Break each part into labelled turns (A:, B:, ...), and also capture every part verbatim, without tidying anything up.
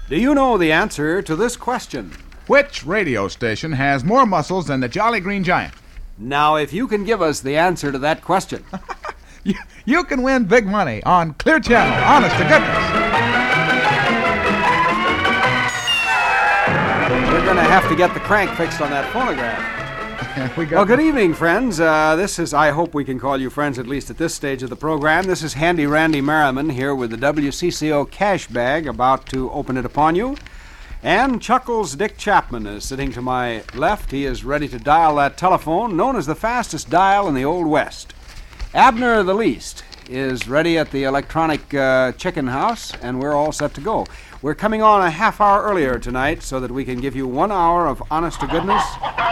A: Do you know the answer to this question?
B: Which radio station has more muscles than the Jolly Green Giant?
A: Now, if you can give us the answer to that question,
B: you, you can win big money on Clear Channel, honest to goodness.
A: We're going to have to get the crank fixed on that phonograph.
B: we got
A: Well, good evening, friends. Uh, this is, I hope we can call you friends at least at this stage of the program. This is Handy Randy Merriman here with the W C C O cash bag about to open it upon you. And Chuckles Dick Chapman is sitting to my left. He is ready to dial that telephone, known as the fastest dial in the Old West. Abner the Least is ready at the electronic uh, chicken house, and we're all set to go. We're coming on a half hour earlier tonight so that we can give you one hour of honest to goodness.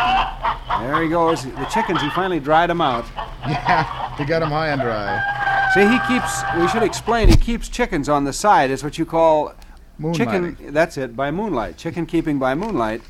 A: There he goes. The chickens, he finally dried them out.
B: Yeah, he got them high and dry.
A: See, he keeps, we should explain, he keeps chickens on the side. It's what you call chicken, that's it, by moonlight. Chicken keeping by moonlight.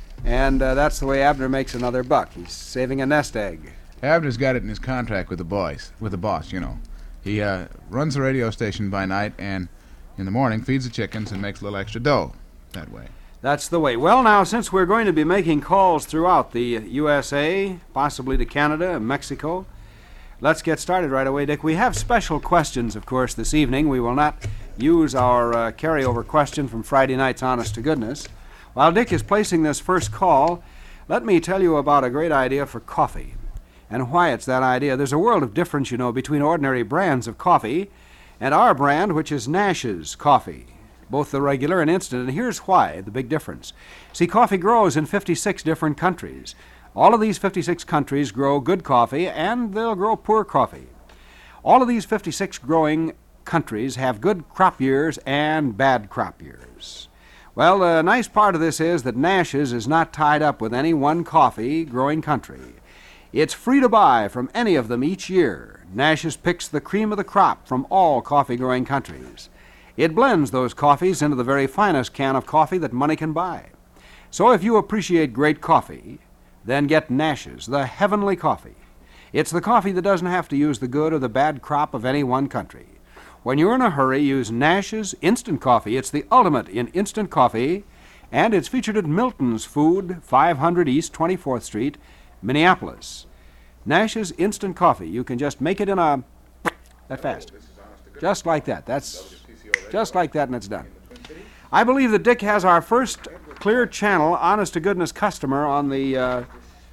A: And uh, that's the way Abner makes another buck. He's saving a nest egg.
B: Abner's got it in his contract with the boys, with the boss, you know. He uh, runs the radio station by night and in the morning feeds the chickens and makes a little extra dough that way.
A: That's the way. Well, now, since we're going to be making calls throughout the U S A, possibly to Canada and Mexico, let's get started right away, Dick. We have special questions, of course, this evening. We will not use our uh, carryover question from Friday night's Honest to Goodness. While Dick is placing this first call, let me tell you about a great idea for coffee and why it's that idea. There's a world of difference, you know, between ordinary brands of coffee and our brand, which is Nash's Coffee, both the regular and instant. And here's why, the big difference. See, coffee grows in fifty-six different countries. All of these fifty-six countries grow good coffee, and they'll grow poor coffee. All of these fifty-six growing countries have good crop years and bad crop years. Well, the nice part of this is that Nash's is not tied up with any one coffee growing country. It's free to buy from any of them each year. Nash's picks the cream of the crop from all coffee-growing countries. It blends those coffees into the very finest can of coffee that money can buy. So if you appreciate great coffee, then get Nash's, the heavenly coffee. It's the coffee that doesn't have to use the good or the bad crop of any one country. When you're in a hurry, use Nash's Instant Coffee. It's the ultimate in instant coffee, and it's featured at Milton's Food, five hundred East twenty-fourth Street, Minneapolis. Nash's Instant Coffee. You can just make it in a... that fast. Just like that. That's just like that, and it's done. I believe that Dick has our first Clear Channel, honest-to-goodness customer on the uh,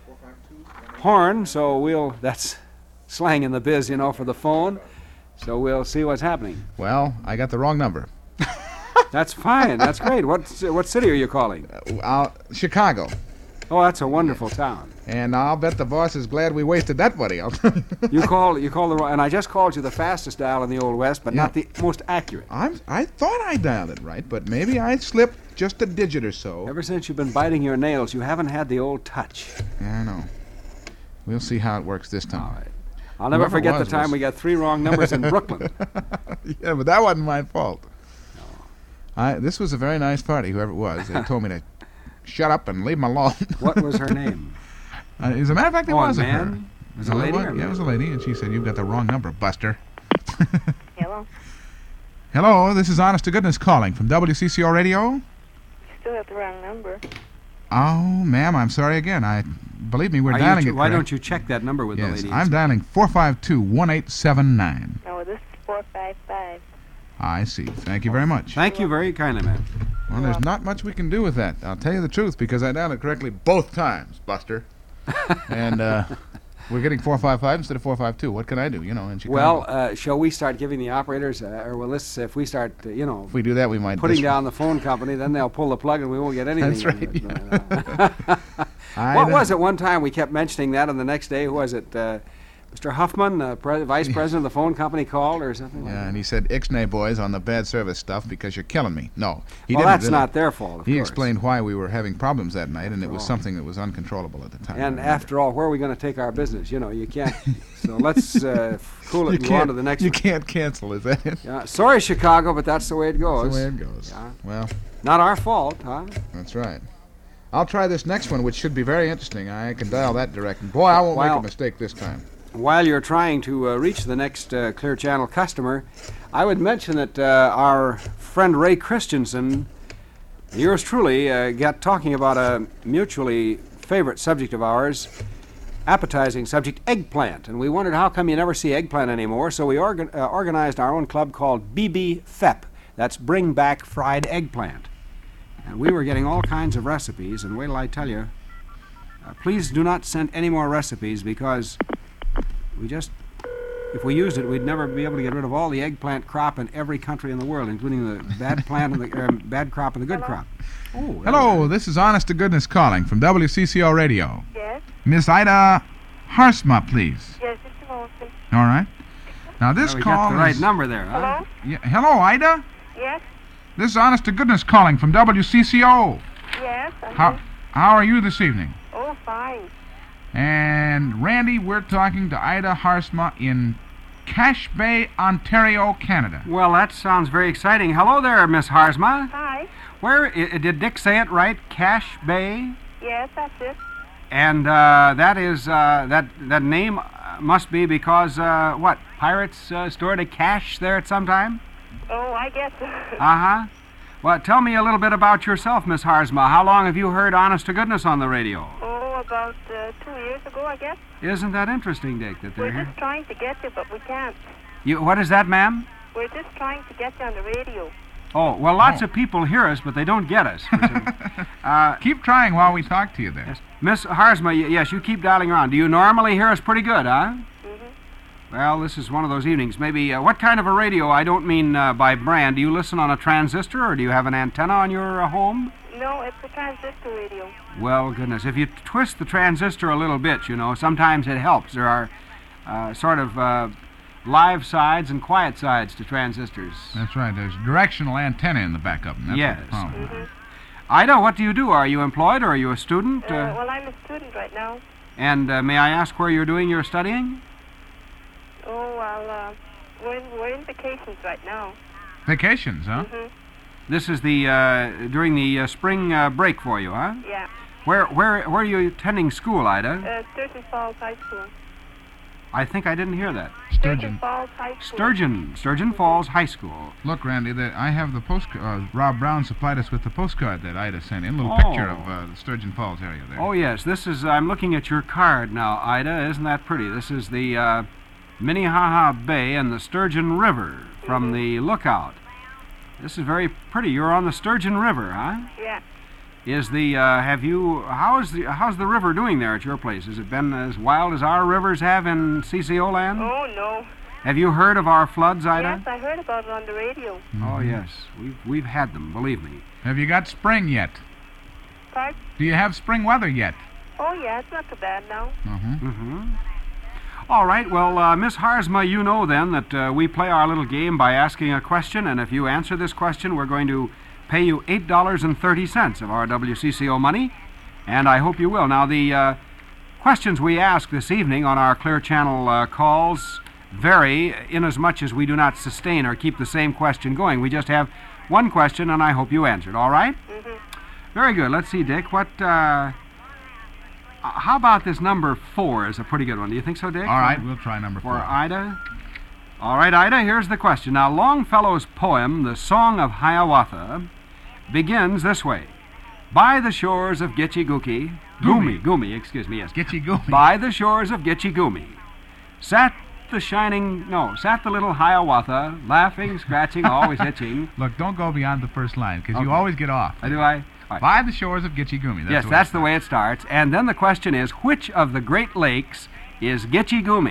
A: horn, so we'll... that's slang in the biz, you know, for the phone. So we'll see what's happening.
B: Well, I got the wrong number.
A: That's fine. That's great. What what city are you calling?
B: Uh, uh, Chicago.
A: Oh, that's a wonderful town.
B: And I'll bet the boss is glad we wasted that money.
A: You call you call the and I just called you the fastest dial in the Old West, but
B: Yeah.
A: not the most accurate.
B: I'm, I thought I dialed it right, but maybe I slipped just a digit or so.
A: Ever since you've been biting your nails, you haven't had the old touch.
B: Yeah, I know. We'll see how it works this time.
A: All right. I'll never
B: Whoever
A: forget the
B: was
A: time
B: was-
A: we got three wrong numbers in Brooklyn.
B: Yeah, but that wasn't my fault. I, this was a very nice party, whoever it was. They told me to shut up and leave them alone.
A: What was her name?
B: Uh, as a matter of fact, it
A: Oh, a
B: wasn't
A: man?
B: her.
A: It was a
B: No,
A: lady
B: It
A: or
B: was, yeah, it was a lady, and she said, "You've got the wrong number, Buster."
C: Hello?
B: Hello, this is Honest to Goodness calling from W C C O Radio.
C: You still have the wrong number.
B: Oh, ma'am, I'm sorry again. I believe me, we're
A: Are you
B: dialing
A: ch-
B: it
A: why
B: correct.
A: don't you check that number with
B: Yes,
A: the lady?
B: I'm dialing four five two, one eight seven nine.
C: No, this is four five five.
B: I see. Thank you very much.
A: Thank you very kindly, ma'am.
B: Well, there's not much we can do with that. I'll tell you the truth, because I dialed it correctly both times, Buster. and uh, we're getting four five five instead of four five two. What can I do, you know, in Chicago?
A: Well, uh, shall we start giving the operators, uh, or well, let's if we start, uh, you know,
B: if we do that, we might...
A: putting
B: dis-
A: down the phone company, then they'll pull the plug and we won't get anything.
B: That's right,
A: in it.
B: I
A: What
B: know.
A: was it? One time we kept mentioning that, and the next day, who was it? Uh, Mister Huffman, the pre- vice president of the phone company, called or something? like
B: Yeah,
A: that?
B: and he said, "Ixnay boys on the bad service stuff because you're killing me." No, he
A: Well,
B: didn't.
A: that's
B: really.
A: not their fault, of
B: He
A: course.
B: explained why we were having problems that night, and it was
A: Oh.
B: something that was uncontrollable at the time.
A: And
B: I
A: after all, where are we going to take our business? You know, you can't. So let's uh, cool it
B: you
A: and go on
B: can't,
A: to the next
B: you
A: one.
B: can't cancel, is that it?
A: Yeah, sorry, Chicago, but that's the way it goes.
B: That's the way it goes.
A: Yeah.
B: Well,
A: Not our fault, huh?
B: that's right. I'll try this next one, which should be very interesting. I can dial that direct, and boy, I won't
A: Well-
B: make a mistake this time.
A: While you're trying to uh, reach the next uh, Clear Channel customer, I would mention that uh, our friend Ray Christensen Yours truly uh, got talking about a mutually favorite subject of ours, appetizing subject, eggplant. And we wondered how come you never see eggplant anymore, so we organ- uh, organized our own club called B B F E P. That's Bring Back Fried Eggplant. And we were getting all kinds of recipes, and wait till I tell you, uh, please do not send any more recipes because we just, if we used it, we'd never be able to get rid of all the eggplant crop in every country in the world, including the bad plant and the uh, bad crop and the good crop. Oh,
B: Hello, this is Honest to Goodness calling from W C C O Radio.
C: Yes?
B: Miss Ida Harsma, please.
C: Yes, it's a moment.
B: All right. Now this
A: we
B: call
A: got the right
B: is...
A: number there, huh?
C: Hello?
B: Yeah, hello, Ida.
C: Yes?
B: This is Honest to Goodness calling from W C C O.
C: Yes? I'm
B: How
C: here.
B: how are you this evening?
C: Oh, fine.
B: And Randy, we're talking to Ida Harsma in Cache Bay, Ontario, Canada.
A: Well, that sounds very exciting. Hello there, Miss Harsma.
C: Hi.
A: Where i- did Dick say it right? Cache Bay,
C: Yes, that's it.
A: and uh, that is uh, that that name uh, must be because uh, what? Pirates uh, stored a cache there at some time.
C: Oh, I guess.
A: Uh huh. Well, tell me a little bit about yourself, Miss Harsma. How long have you heard Honest to Goodness on the radio?
C: oh, about uh, two years ago, I guess.
A: Isn't that interesting, Dick? That they're
C: We're
A: here.
C: just trying to get you, but we can't.
A: You, what is that, ma'am?
C: We're just trying to get you on the radio.
A: Oh, well, lots
B: Oh.
A: of people hear us, but they don't get us. uh,
B: Keep trying while we talk to you there.
A: yes. Miss Harsma, y- yes, you keep dialing around. Do you normally hear us pretty good, huh?
C: Mm-hmm.
A: Well, this is one of those evenings. Maybe, uh, what kind of a radio? I don't mean uh, by brand. Do you listen on a transistor, or do you have an antenna on your uh, home?
C: No, it's a transistor radio.
A: Well, goodness, if you twist the transistor a little bit, you know, sometimes it helps. There are uh, sort of uh, live sides and quiet sides to transistors.
B: That's right. There's a directional antenna in the back of them. That's
A: Yes.
B: what the problem is.
C: Mm-hmm.
A: Ida, what do you do? Are you employed, or are you a student?
C: Uh,
A: Uh,
C: well, I'm a student right now.
A: and uh, may I ask where you're doing your studying?
C: Oh, well, uh, we're in, we're in vacations right now.
B: Vacations, huh?
C: Mm-hmm.
A: This is the uh, during the uh, spring uh, break for you, huh?
C: Yeah.
A: Where where where are you attending school, Ida?
C: Uh, Sturgeon Falls High School.
A: I think I didn't hear that.
B: Sturgeon.
C: Falls High School.
A: Sturgeon Sturgeon Falls High School.
B: Look, Randy, that I have the post. Uh, Rob Brown supplied us with the postcard that Ida sent in. A little
A: Oh.
B: picture of uh, the Sturgeon Falls area there.
A: Oh yes, this is. I'm looking at your card now, Ida. Isn't that pretty? This is the uh, Minnehaha Bay and the Sturgeon River from the lookout. This is very pretty. You're on the Sturgeon River, huh?
C: Yeah.
A: Is the uh, have you? How is the how's the river doing there at your place? Has it been as wild as our rivers have in C C O land?
C: Oh, no.
A: Have you heard of our floods, Ida?
C: Yes, I heard about it on the radio.
A: Oh yes, we've we've had them. Believe me.
B: Have you got spring yet?
C: Pardon?
B: Do you have spring weather yet?
C: Oh, yeah, it's not too bad now.
B: Uh-huh.
A: Mm-hmm. All right. Well, uh, Miss Harsma, you know then that uh, we play our little game by asking a question, and if you answer this question, we're going to pay you eight dollars and thirty cents of our W C C O money, and I hope you will. Now, the uh, questions we ask this evening on our Clear Channel uh, calls vary inasmuch as we do not sustain or keep the same question going. We just have one question, and I hope you answered. All right?
C: Mm-hmm.
A: Very good. Let's see, Dick. What? Uh, uh, how about this number four? Is a pretty good one. Do you think so, Dick?
B: All right, we'll try number
A: For
B: four.
A: Ida. All right, Ida, here's the question. Now, Longfellow's poem, The Song of Hiawatha, begins this way. By the shores of Gitche Gookie, Goomy, Goomy, excuse me, yes.
B: Gitche Goomy.
A: By the shores of Gitche Goomy, sat the shining, no, sat the little Hiawatha, laughing, scratching, always itching.
B: Look, don't go beyond the first line, because you
A: Okay.
B: always get off.
A: Uh, do I? All right.
B: By the shores of Gitche Goomy. That's
A: yes,
B: the way
A: that's
B: it
A: the way it starts. And then the question is, which of the Great Lakes is Gitche Goomy?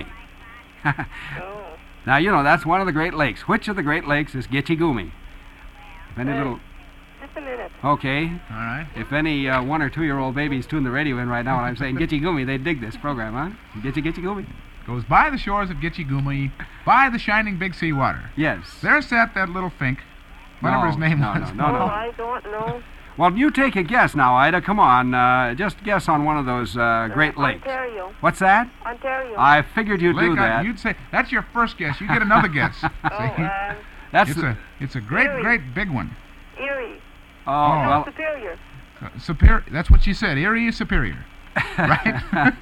C: Oh.
A: Now, you know, that's one of the Great Lakes. Which of the Great Lakes is Gitche Goomy? If any
C: Uh,
A: little...
C: Just a minute.
A: Okay.
B: All right.
A: If any uh, one or two-year-old babies tune the radio in right now when I'm saying Gitche Goomy, they dig this program, huh? Gitche Gitche Goomy.
B: Goes by the shores of Gitche Goomy, by the shining big sea water.
A: Yes.
B: There sat that little fink, whatever
A: No,
B: his name
A: no,
B: was.
A: no, no,
C: oh,
A: no.
C: I don't know.
A: Well, you take a guess now, Ida. Come on. Uh, just guess on one of those uh, Great
C: Uh,
A: Lakes.
C: Ontario.
A: What's that?
C: Ontario.
A: I figured you'd do
B: Lake, I-
A: that.
B: you'd say that's your first guess. You get another guess.
C: oh,
B: See?
C: um,
A: That's
B: it's
A: the...
B: a it's a great
C: Erie.
B: great big one.
C: Erie.
A: Oh,
B: Oh.
A: well...
C: Superior.
B: Uh, superior. That's what she said. Erie is superior. Right?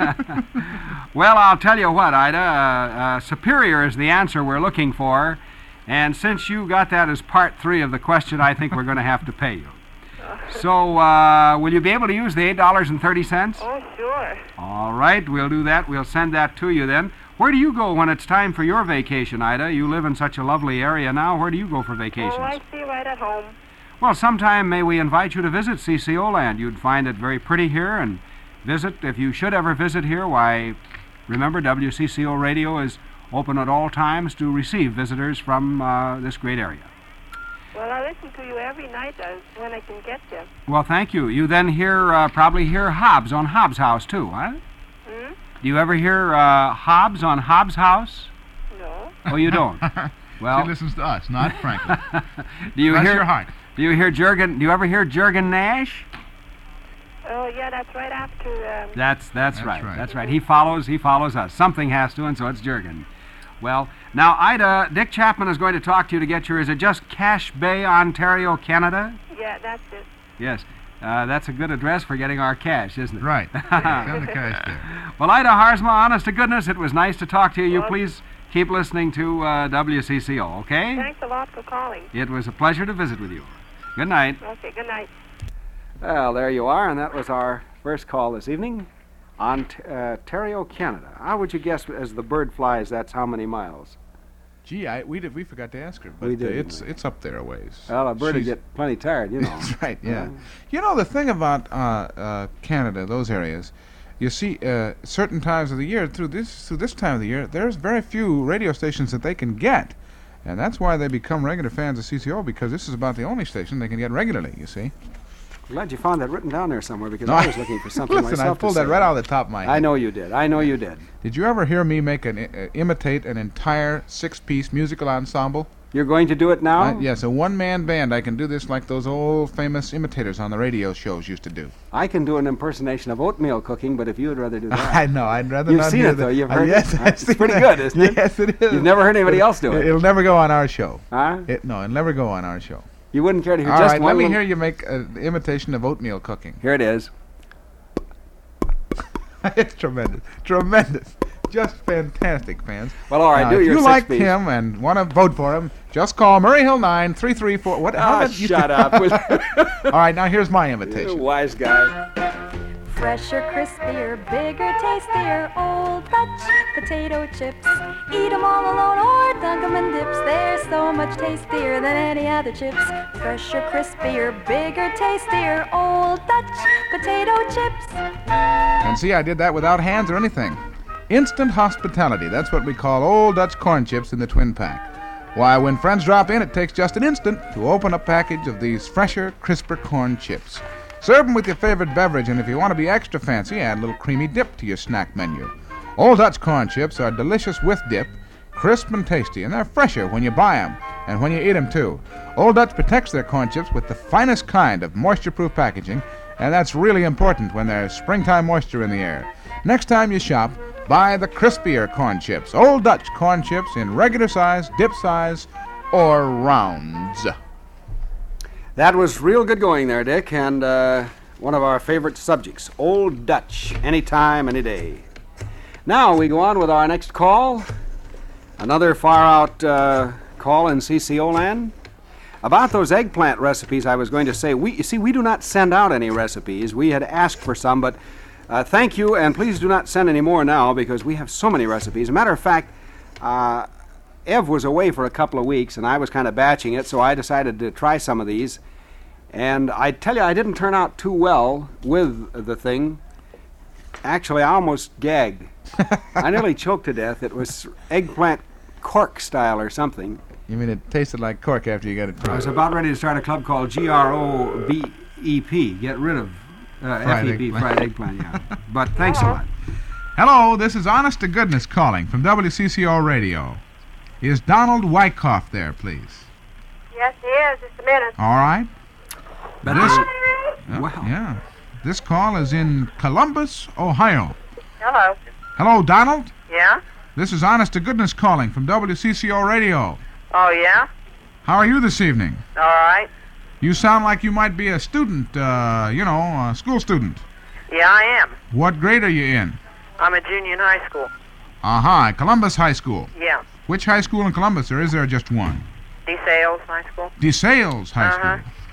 A: Well, I'll tell you what, Ida. Uh, uh, superior is the answer we're looking for. And since you got that as part three of the question, I think we're going to have to pay you. So, uh, will you be able to use the eight dollars and thirty cents?
C: Oh, sure.
A: All right, we'll do that. We'll send that to you then. Where do you go when it's time for your vacation, Ida? You live in such a lovely area now. Where do you go for vacations?
C: Oh, I see right at home.
A: Well, sometime may we invite you to visit C C O land. You'd find it very pretty here, and visit, if you should ever visit here, why, remember W C C O Radio is open at all times to receive visitors from uh, this great area.
C: Well, I listen to you every night uh, when I can get there.
A: Well, thank you. You then hear, uh, probably hear Hobbs on Hobbs House, too, huh?
C: Hmm?
A: Do you ever hear uh, Hobbs on Hobbs House?
C: No.
A: Oh, you don't? Well,
B: She listens to us, not Franklin.
A: do you
B: Bless
A: hear?
B: your heart.
A: Do you hear Jurgen? Do you ever hear Jurgen Nash?
C: Oh, yeah, that's right after... Um,
A: That's that's,
B: That's
A: right.
B: right.
A: That's right. He follows. He follows us. Something has to, and so it's Jurgen. Well, now Ida, Dick Chapman is going to talk to you to get your. Is it just Cache Bay, Ontario, Canada?
C: yeah, that's it.
A: Yes. Uh, that's a good address for getting our cash, isn't it?
B: Right. Send the cash there.
A: Well, Ida Harzma, honest to goodness, it was nice to talk to you. You
C: Well-
A: please keep listening to uh, W C C O, okay?
C: Thanks a lot for calling.
A: It was a pleasure to visit with you. Good night.
C: Okay, good night.
A: Well, there you are, and that was our first call this evening. Ont- uh, Ontario, Canada. How would you guess as the bird flies, that's how many miles?
B: Gee, I, we did. We forgot to ask her, but
A: We did,
B: uh,
A: didn't
B: it's
A: we?
B: it's up there a ways.
A: Well, a bird would
B: She's-
A: get plenty tired, you know.
B: That's right. Yeah.
A: Uh,
B: You know the thing about uh, uh, Canada, those areas. You see, uh, certain times of the year, through this through this time of the year, there's very few radio stations that they can get, and that's why they become regular fans of C C O, because this is about the only station they can get regularly. You see.
A: Glad you found that written down there somewhere, because
B: No,
A: I was looking for something
B: Listen,
A: myself
B: I pulled
A: to
B: that
A: say.
B: right out of the top of my head.
A: I know you did. I know you did.
B: Did you ever hear me make an uh, imitate an entire six-piece musical ensemble?
A: You're going to do it now?
B: I- yes, a one-man band. I can do this like those old famous imitators on the radio shows used to do.
A: I can do an impersonation of oatmeal cooking, but if you would rather do that.
B: I know. I'd rather
A: You've
B: not
A: seen
B: do
A: it, though.
B: that.
A: You've
B: Uh,
A: heard
B: yes,
A: it.
B: I've
A: It's
B: seen
A: pretty
B: it.
A: good, isn't it?
B: Yes, it is.
A: You've never heard anybody else do it.
B: It'll never go on our show.
A: Huh?
B: It, no, it'll never go on our show.
A: You wouldn't care to hear
B: All
A: just
B: right,
A: one
B: let me
A: little-
B: hear you make an imitation of oatmeal cooking.
A: Here it is.
B: It's tremendous. Tremendous. Just fantastic, fans.
A: Well, all right,
B: Now,
A: do
B: if
A: your
B: you
A: six
B: like
A: piece.
B: him and want to vote for him, just call Murray Hill nine three three four. What? how
A: Ah,
B: about you-
A: shut up.
B: All right, now here's my
A: You
B: invitation.
A: wise guy.
D: Fresher, crispier, bigger, tastier, Old Dutch potato chips. Eat 'em all alone or dunk 'em in dips. They're so much tastier than any other chips. Fresher, crispier, bigger, tastier, Old Dutch potato chips.
B: And see, I did that without hands or anything. Instant hospitality. That's what we call Old Dutch corn chips in the twin pack. Why, when friends drop in, it takes just an instant to open a package of these fresher, crisper corn chips. Serve them with your favorite beverage, and if you want to be extra fancy, add a little creamy dip to your snack menu. Old Dutch corn chips are delicious with dip, crisp and tasty, and they're fresher when you buy them and when you eat them too. Old Dutch protects their corn chips with the finest kind of moisture-proof packaging, and that's really important when there's springtime moisture in the air. Next time you shop, buy the crispier corn chips. Old Dutch corn chips in regular size, dip size, or rounds.
A: That was real good going there, Dick, and uh, one of our favorite subjects, Old Dutch, anytime, any day. Now we go on with our next call. Another far-out uh, call in C C O land. About those eggplant recipes, I was going to say, we you see, we do not send out any recipes. We had asked for some, but uh, thank you, and please do not send any more now because we have so many recipes. As a matter of fact, uh, Ev was away for a couple of weeks, and I was kind of batching it, so I decided to try some of these. And I tell you, I didn't turn out too well with the thing. Actually, I almost gagged. I nearly choked to death. It was eggplant cork style or something.
B: You mean it tasted like cork after you got it
A: I was
B: fried?
A: about ready to start a club called G R O B E P, get rid of uh,
B: Fried
A: F E P,
B: eggplant.
A: fried eggplant, yeah. But thanks a lot.
B: Hello, this is Honest to Goodness calling from W C C O Radio. Is Donald Wyckoff there, please?
C: Yes, he is. Just a minute.
B: All right.
A: But
B: This-
A: this,
B: Uh,
A: Wow.
B: Yeah. This call is in Columbus, Ohio.
C: Hello.
B: Hello, Donald.
C: Yeah?
B: This is Honest to Goodness calling from W C C O Radio.
C: Oh, yeah?
B: How are you this evening?
C: All right.
B: You sound like you might be a student, uh, you know, a school student.
C: Yeah, I am.
B: What grade are you in?
C: I'm a junior in high school.
B: Aha, Columbus High School.
C: Yeah.
B: Which high school in Columbus, or is there just one?
C: DeSales High School.
B: DeSales High
C: Uh-huh.
B: School.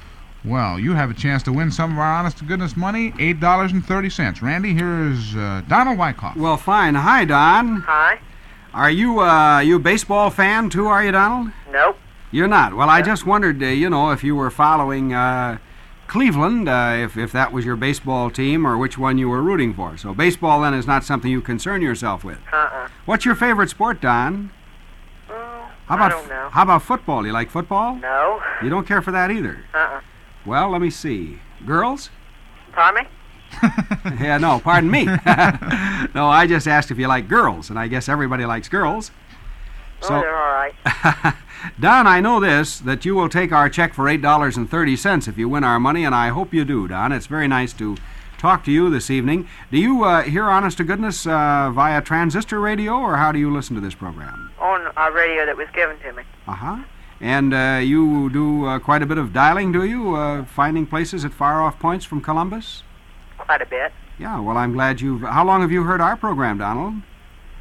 B: Well, you have a chance to win some of our honest-to-goodness money, eight dollars and thirty cents. Randy, here's uh, Donald Wyckoff.
A: Well, fine. Hi, Don.
C: Hi.
A: Are you, uh, you a baseball fan, too, are you, Donald?
C: Nope.
A: You're not. Well, I just wondered, uh, you know, if you were following uh, Cleveland, uh, if, if that was your baseball team or which one you were rooting for. So baseball, then, is not something you concern yourself with.
C: Uh-uh.
A: What's your favorite sport, Don?
C: Oh,
A: How about
C: I don't know.
A: How about football? You like football?
C: No.
A: You don't care for that either?
C: Uh-uh.
A: Well, let me see. Girls?
C: Pardon me?
A: Yeah, no, pardon me. No, I just asked if you like girls, and I guess everybody likes girls.
C: Oh, they're all right.
A: Don, I know this, that you will take our check for eight dollars and thirty cents if you win our money, and I hope you do, Don. It's very nice to talk to you this evening. Do you uh, hear Honest to Goodness uh, via transistor radio, or how do you listen to this program?
C: On a radio that was given to me.
A: Uh-huh. And uh, you do uh, quite a bit of dialing, do you? Uh, finding places at far-off points from Columbus?
C: Quite a bit.
A: Yeah, well, I'm glad you've... How long have you heard our program, Donald?
C: Mm,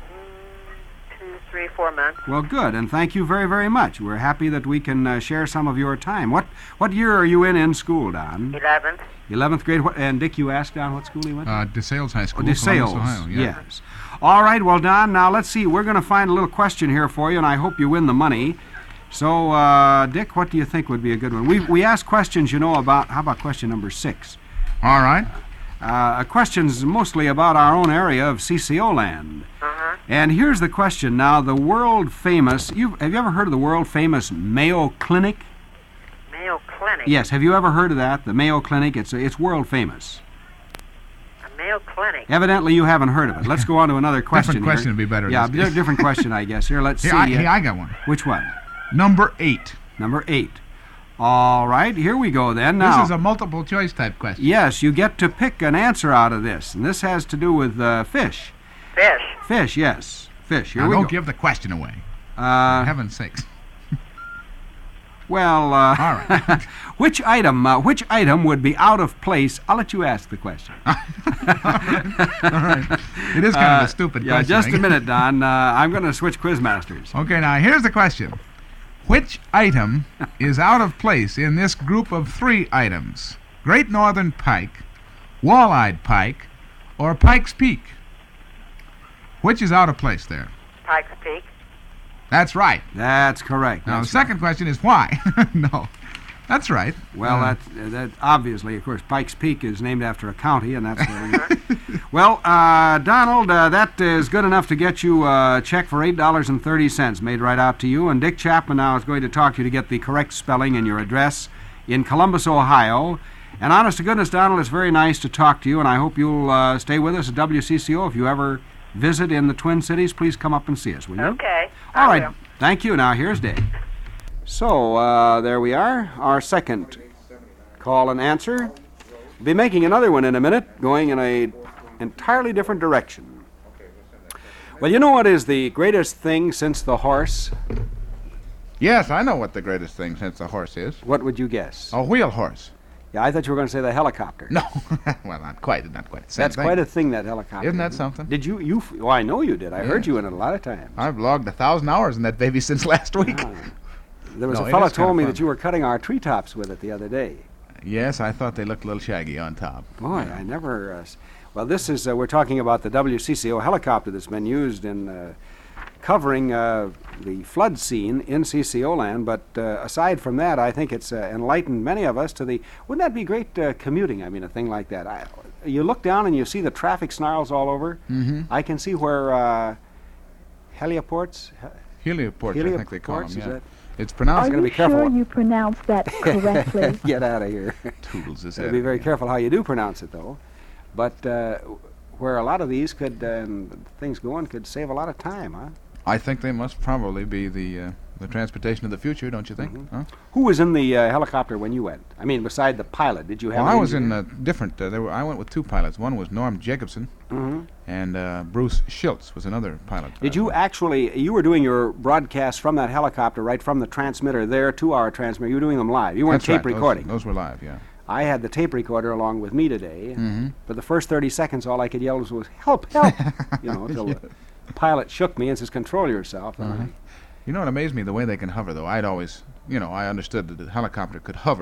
C: two, three, four months.
A: Well, good, and thank you very, very much. We're happy that we can uh, share some of your time. What what year are you in in school, Don?
C: Eleventh.
A: eleventh grade. What, and Dick, you asked, Don, what school he went to?
B: Uh, DeSales High School,
A: Oh, DeSales,
B: Columbus, Ohio. Yeah.
A: yes. All right, well, Don, now let's see. We're going to find a little question here for you, and I hope you win the money. So, uh, Dick, what do you think would be a good one? We we ask questions, you know, about... How about question number six?
B: All right.
A: Uh, questions mostly about our own area of C C O land.
C: Uh-huh.
A: And here's the question now. The world-famous... You, have you ever heard of the world-famous Mayo Clinic?
C: Mayo Clinic.
A: Yes, have you ever heard of that? The Mayo Clinic, it's it's world-famous.
C: A Mayo Clinic.
A: Evidently, you haven't heard of it. Let's go on to another question
B: Different question
A: here.
B: would be better in
A: Yeah,
B: this
A: di-
B: case.
A: different question, I guess. Here, let's
B: Hey,
A: see.
B: I,
A: uh,
B: hey, I got one.
A: which one?
B: Number eight.
A: Number eight. All right, here we go then. Now,
B: This is a multiple choice type question.
A: yes, you get to pick an answer out of this, and this has to do with uh, fish.
C: Fish.
A: Fish, yes, fish. Here
B: Now,
A: we
B: don't
A: go.
B: give the question away. For
A: Uh,
B: heaven's sakes.
A: well, uh,
B: All right.
A: which item? Uh, which item would be out of place? I'll let you ask the question.
B: All right. It is kind of a stupid
A: Uh, yeah,
B: question.
A: just
B: I
A: a
B: guess.
A: minute, Don. Uh, I'm going to switch quizmasters.
B: Okay, now here's the question. Which item is out of place in this group of three items? Great Northern Pike, Wall-Eyed Pike, or Pike's Peak? Which is out of place there?
C: Pike's Peak.
B: That's right.
A: That's correct.
B: Now, the
A: That's
B: second question is why? No. That's right.
A: right. Well,
B: Uh,
A: that, uh, that obviously, of course, Pikes Peak is named after a county, and that's where we... Well, uh, Donald, uh, that is good enough to get you a check for eight dollars and thirty cents made right out to you. And Dick Chapman now is going to talk to you to get the correct spelling and your address in Columbus, Ohio. And honest to goodness, Donald, it's very nice to talk to you, and I hope you'll uh, stay with us at W C C O. If you ever visit in the Twin Cities, please come up and see us, will you?
C: Okay.
A: All
C: I
A: right.
C: will.
A: Thank you. Now, here's Dick. So, uh, there we are, our second call and answer. We'll be making another one in a minute, going in a entirely different direction. Well, you know what is the greatest thing since the horse?
B: Yes, I know what the greatest thing since the horse is.
A: What would you guess?
B: A wheel horse.
A: Yeah, I thought you were going to say the helicopter.
B: No. Well, not quite. Not quite. the same
A: That's
B: thing.
A: quite a thing, that helicopter.
B: Isn't that something?
A: Did you, you, f- oh, I know you did. I heard
B: Yes.
A: you in it a lot of times.
B: I've logged a thousand hours in that baby since last week.
A: Ah. There was
B: No,
A: a
B: it
A: fellow
B: is kinda
A: told me
B: fun.
A: that you were cutting our treetops with it the other day.
B: Yes, I thought they looked a little shaggy on top.
A: Boy, I never. Uh, s- well, this is. Uh, we're talking about the W C C O helicopter that's been used in uh, covering uh, the flood scene in C C O land. But uh, aside from that, I think it's uh, enlightened many of us to the. Wouldn't that be great uh, commuting? I mean, a thing like that. I, you look down and you see the traffic snarls all over.
B: Mm-hmm.
A: I can see where uh, helioports. he-
B: Helioport, I think they call
A: Helioports,
B: them.
A: is
B: Yeah.
A: that-
B: It's
E: Are
B: pronounced
A: gotta
E: you
A: be careful.
E: sure you pronounced that correctly?
A: Get out of here.
B: Toodles. Is
A: So
B: that
A: be
B: it?
A: very careful how you do pronounce it, though. But uh, where a lot of these could, uh, and things going, could save a lot of time, huh?
B: I think they must probably be the uh, the transportation of the future, don't you think?
A: Mhm.
B: Huh?
A: Who was in the uh, helicopter when you went? I mean, beside the pilot, did you have?
B: Well, I
A: an
B: was in
A: engineer?
B: uh, different. Uh, there were, I went with two pilots. One was Norm Jacobson,
A: Mhm.
B: and uh, Bruce Schultz was another pilot.
A: Did
B: Uh,
A: you actually? You were doing your broadcast from that helicopter, right from the transmitter there to our transmitter. You were doing them live. You weren't
B: That's right.
A: tape
B: Those-
A: recording.
B: Those, were live, yeah.
A: I had the tape recorder along with me today.
B: Mm-hmm.
A: For the first thirty seconds, all I could yell was, "Help! Help!" You know, until the pilot shook me and says, "Control yourself." And
B: Uh-huh. You know, it amazed me the way they can hover, though. I'd always, you know, I understood that the helicopter could hover,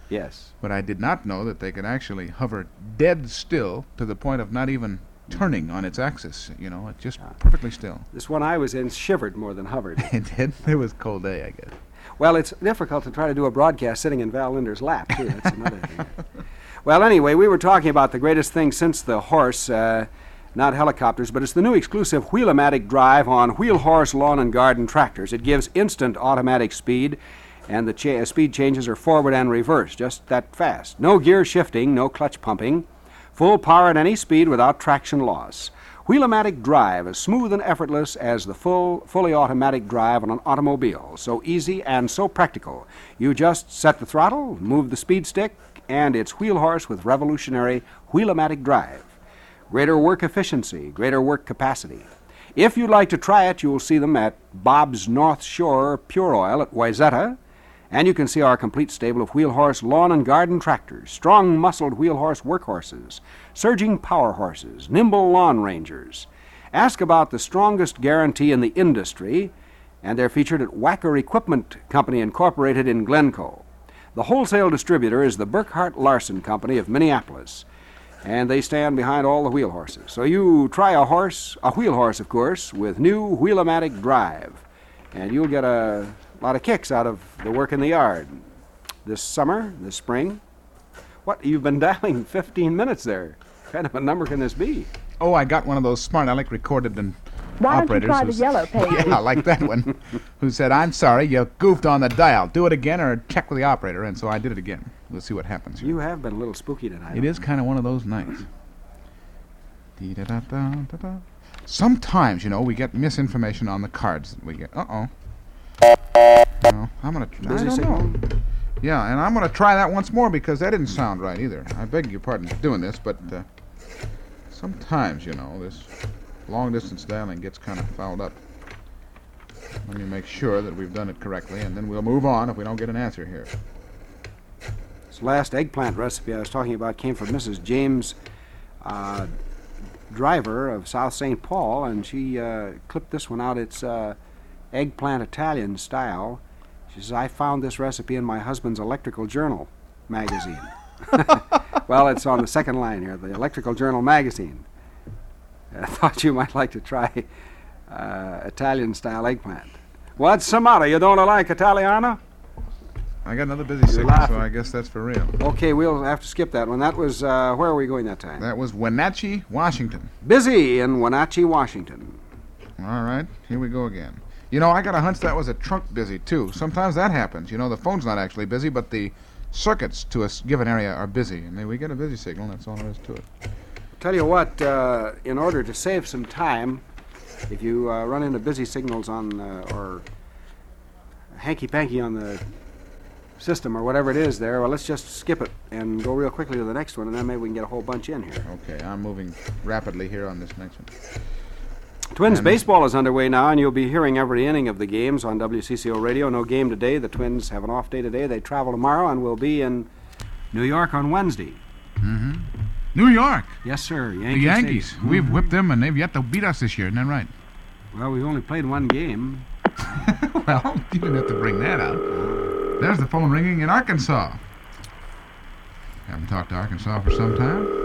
A: Yes.
B: But I did not know that they could actually hover dead still to the point of not even turning on its axis. You know, it's just perfectly still.
A: This one I was in shivered more than hovered.
B: It did. It was a cold day, I guess.
A: Well, it's difficult to try to do a broadcast sitting in Val Linder's lap, too. That's another thing. Well, anyway, we were talking about the greatest thing since the horse, uh, not helicopters, but it's the new exclusive Wheel-O-Matic drive on Wheel Horse lawn and garden tractors. It gives instant automatic speed, and the cha- speed changes are forward and reverse, just that fast. No gear shifting, no clutch pumping. Full power at any speed without traction loss. Wheel-O-Matic drive as smooth and effortless as the full, fully automatic drive on an automobile. So easy and so practical. You just set the throttle, move the speed stick, and it's Wheel Horse with revolutionary Wheel-O-Matic drive. Greater work efficiency, greater work capacity. If you'd like to try it, you'll see them at Bob's North Shore Pure Oil at Wayzata. And you can see our complete stable of Wheel Horse lawn and garden tractors, strong muscled Wheel Horse workhorses, surging power horses, nimble lawn rangers. Ask about the strongest guarantee in the industry, and they're featured at Wacker Equipment Company Incorporated in Glencoe. The wholesale distributor is the Burkhart Larson Company of Minneapolis, and they stand behind all the wheel horses. So you try a horse, a wheel horse, of course, with new Wheel-O-Matic drive, and you'll get a A lot of kicks out of the work in the yard. This summer, this spring. What, you've been dialing fifteen minutes there. What kind of a number can this be?
B: Oh, I got one of those smart aleck recorded and
E: Why don't you
B: operators.
E: try the
B: who's-
E: yellow page?
B: Yeah, like that one. Who said, I'm sorry, you goofed on the dial. Do it again or check with the operator. And so I did it again. We'll see what happens here.
A: You have been a little spooky tonight.
B: It is kind of one of those nights. Dee-da-da-da-da-da. Sometimes, you know, we get misinformation on the cards that we get. Uh-oh. No, I'm going to... I
A: Busy
B: don't
A: signal?
B: know. Yeah, and I'm going to try that once more because that didn't sound right either. I beg your pardon for doing this, but uh, sometimes, you know, this long-distance dialing gets kind of fouled up. Let me make sure that we've done it correctly, and then we'll move on if we don't get an answer here.
A: This last eggplant recipe I was talking about came from Missus James uh, Driver of South Saint Paul, and she uh, clipped this one out. It's uh, eggplant Italian style. She says, I found this recipe in my husband's Electrical Journal magazine. Well, it's on the second line here, the Electrical Journal magazine. I thought you might like to try uh, Italian-style eggplant. What's the matter? You don't like Italiano?
B: I got another busy signal,
A: laughing.
B: so I guess that's for real.
A: Okay, we'll have to skip that one. That was, uh, where are we going that time?
B: That was Wenatchee, Washington.
A: Busy in Wenatchee, Washington.
B: All right, here we go again. You know, I got a hunch that was a trunk busy, too. Sometimes that happens. You know, the phone's not actually busy, but the circuits to a s- given area are busy. And then we get a busy signal, that's all there is to it.
A: Tell you what, uh, in order to save some time, if you uh, run into busy signals on, uh, or hanky-panky on the system or whatever it is there, well, let's just skip it and go real quickly to the next one, and then maybe we can get a whole bunch in here.
B: Okay, I'm moving rapidly here on this next one.
A: Twins
B: And-
A: baseball is underway now, and you'll be hearing every inning of the games on W C C O Radio. No game today. The Twins have an off day today. They travel tomorrow and will be in New York on Wednesday.
B: Mm-hmm. New York,
A: Yes, sir.
B: the
A: Yankee
B: Yankees.
A: Stadium.
B: We've whipped them, and they've yet to beat us this year, isn't that right?
A: Well, we've only played one game.
B: Well, you didn't have to bring that out. There's the phone ringing in Arkansas. Haven't talked to Arkansas for some time.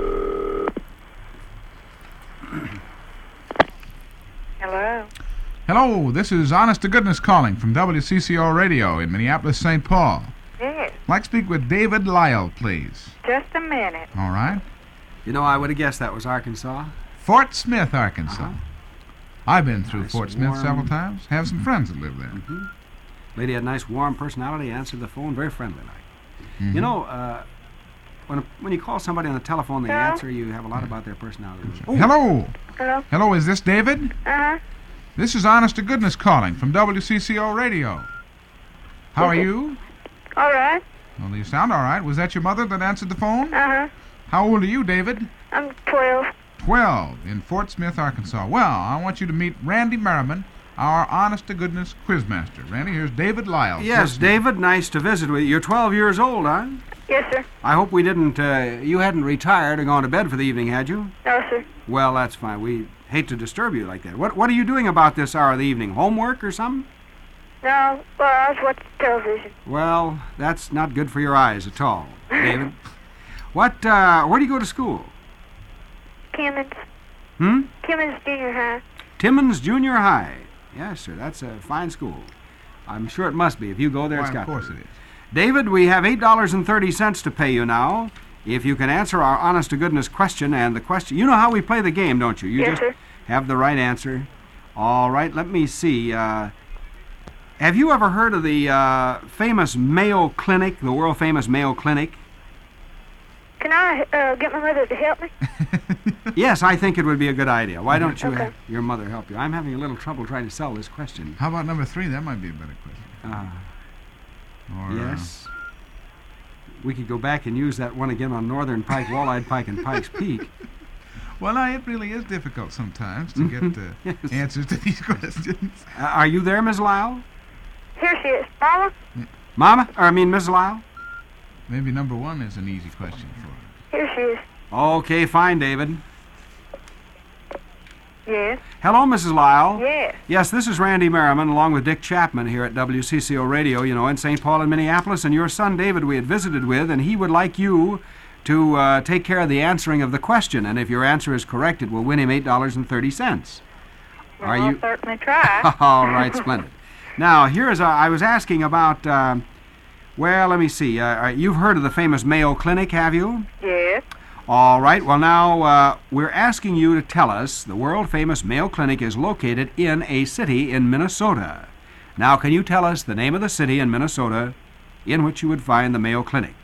C: Hello.
B: Hello, this is Honest to Goodness calling from W C C O Radio in Minneapolis, Saint Paul.
C: Yes.
B: I'd like to speak with David Lyle, please.
C: Just a minute.
B: All right.
A: You know, I would have guessed that was Arkansas.
B: Fort Smith, Arkansas.
A: Uh-huh.
B: I've been through
A: Nice,
B: Fort Smith
A: warm-
B: several times. Have some friends that live there.
A: Mm-hmm. Lady had a nice, warm personality, answered the phone, very friendly-like.
B: Mhm.
A: You know, uh, when a, when you call somebody on the telephone, they
C: Hello?
A: answer, you have a lot about their personality. Oh,
B: Hello.
C: Hello.
B: Hello, is this David?
C: Uh-huh.
B: This is Honest to Goodness calling from W C C O Radio. How are you?
C: All right.
B: Well, you sound all right. Was that your mother that answered the phone?
C: Uh-huh.
B: How old are you, David?
C: I'm twelve.
B: Twelve, in Fort Smith, Arkansas. Well, I want you to meet Randy Merriman, our Honest to Goodness quizmaster. Randy, here's David Lyle.
A: yes,
B: Fort Smith.
A: David, nice to visit with you. You're twelve years old, huh?
C: Yes, sir.
A: I hope we didn't, uh, you hadn't retired or gone to bed for the evening, had you?
C: No, sir.
A: Well, that's fine. We hate to disturb you like that. What What are you doing about this hour of the evening? Homework or something?
C: No, well, I was watching television.
A: Well, that's not good for your eyes at all, David. What, uh, where do you go to school?
C: Kimmons.
A: Hmm?
C: Kimmons Junior High.
A: Timmins Junior High. Yes, sir, that's a fine school. I'm sure it must be. If you go there,
B: Why,
A: it's got
B: of course
A: to be.
B: it is.
A: David, we have eight dollars and thirty cents to pay you now. If you can answer our honest-to-goodness question, and the question... You know how we play the game, don't you? You
C: Yes,
A: just
C: sir.
A: have the right answer. All right, let me see. Uh, have you ever heard of the uh, famous Mayo Clinic, the world-famous Mayo Clinic?
C: Can I uh, get my mother to help me?
A: Yes, I think it would be a good idea. Why don't you
C: Okay.
A: have your mother help you? I'm having a little trouble trying to sell this question.
B: How about number three? That might be a better question.
A: Uh,
B: Or,
A: yes. We could go back and use that one again on Northern Pike, Walleyed Pike, and Pikes Peak.
B: Uh, well, now, it really is difficult sometimes to get uh,
A: Yes.
B: answers to these questions.
A: Uh, are you there, Miss Lyle?
C: Here she is. Mama?
A: Mama? Or I mean, Miss Lyle?
B: Maybe number one is an easy question for her.
C: Here she is.
A: Okay, fine, David.
C: Yes.
A: Hello, Missus Lyle.
C: Yes.
A: Yes, this is Randy Merriman, along with Dick Chapman here at W C C O Radio, you know, in Saint Paul and Minneapolis, and your son David we had visited with, and he would like you to uh, take care of the answering of the question, and if your answer is correct, it will win him eight dollars and thirty cents.
C: Well,
A: Are
C: I'll
A: you...
C: certainly try.
A: All right, splendid. Now, here's a, I was asking about, uh, well, let me see. Uh, you've heard of the famous Mayo Clinic, have you?
C: Yes.
A: All right. Well, now, uh, we're asking you to tell us the world-famous Mayo Clinic is located in a city in Minnesota. Now, can you tell us the name of the city in Minnesota in which you would find the Mayo Clinic?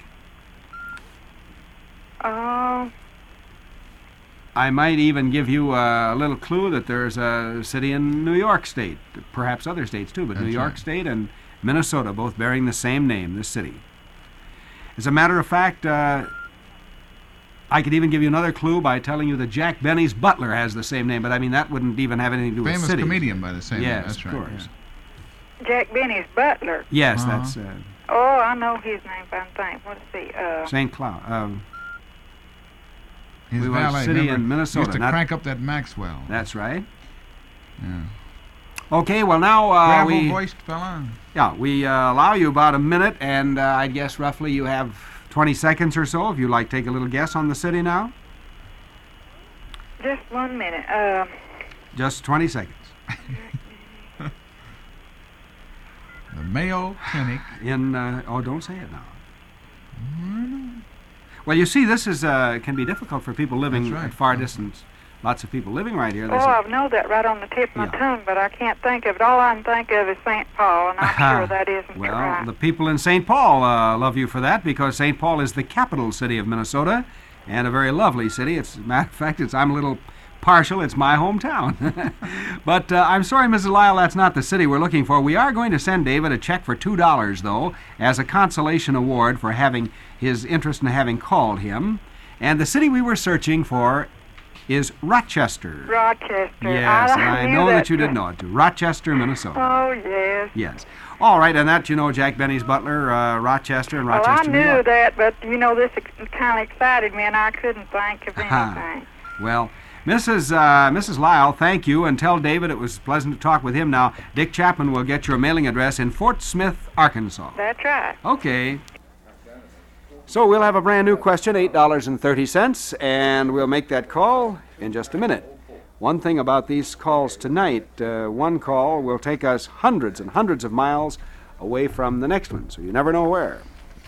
C: Oh,
A: I might even give you a little clue that there's a city in New York State, perhaps other states too, but New
B: That's
A: York
B: right.
A: State and Minnesota, both bearing the same name, this city. As a matter of fact, uh, I could even give you another clue by telling you that Jack Benny's butler has the same name, but I mean, that wouldn't even have anything to do with
B: Famous
A: cities.
B: comedian by the same name.
A: Yes,
B: That's
A: of
B: right.
A: course.
C: Jack Benny's butler.
A: Yes,
B: Uh-huh.
A: that's uh,
C: Oh, I know his name, but I'm thinking. What is he? Uh,
A: Saint Cloud. Um,
B: His
A: We were
B: valet,
A: city
B: remember,
A: in Minnesota,
B: used to
A: not-
B: crank up that Maxwell.
A: that's right.
B: Yeah.
A: Okay, well now uh, we
B: Gravel-voiced fella.
A: yeah we uh, allow you about a minute, and uh, I guess roughly you have twenty seconds or so. If you'd like to take a little guess on the city now,
C: just one minute. Uh,
A: just twenty seconds.
B: The Mayo Clinic.
A: In uh, oh, don't say it now. Well, you see, this is uh, can be difficult for people living
B: That's right.
A: at far
B: Yeah.
A: distance. Lots of people living right here. They
C: oh,
A: say,
C: I know that right on the tip of my
A: Yeah.
C: tongue, but I can't think of it. All I can think of is Saint Paul, and I'm sure that isn't
A: well,
C: right.
A: the people in Saint Paul uh, love you for that because Saint Paul is the capital city of Minnesota and a very lovely city. It's, as a matter of fact, it's, I'm a little partial. It's my hometown. But uh, I'm sorry, Missus Lyle, that's not the city we're looking for. We are going to send David a check for two dollars, though, as a consolation award for having his interest in having called him. And the city we were searching for is Rochester.
C: Rochester.
A: Yes,
C: I,
A: and I
C: knew
A: know that you did
C: too.
A: know it, too. Rochester, Minnesota.
C: Oh, yes.
A: Yes. All right, and that, you know, Jack Benny's butler, uh, Rochester and
C: Well,
A: Rochester,
C: I
A: New
C: knew
A: York.
C: that, but, you know, this kind of excited me, and I couldn't think of
A: Aha.
C: anything.
A: Well, Missus Uh, Missus Lyle, thank you, and tell David it was pleasant to talk with him. Now, Dick Chapman will get your mailing address in Fort Smith, Arkansas.
C: That's right.
A: Okay. So we'll have a brand new question, eight dollars and thirty cents, and we'll make that call in just a minute. One thing about these calls tonight, uh, one call will take us hundreds and hundreds of miles away from the next one, so you never know where.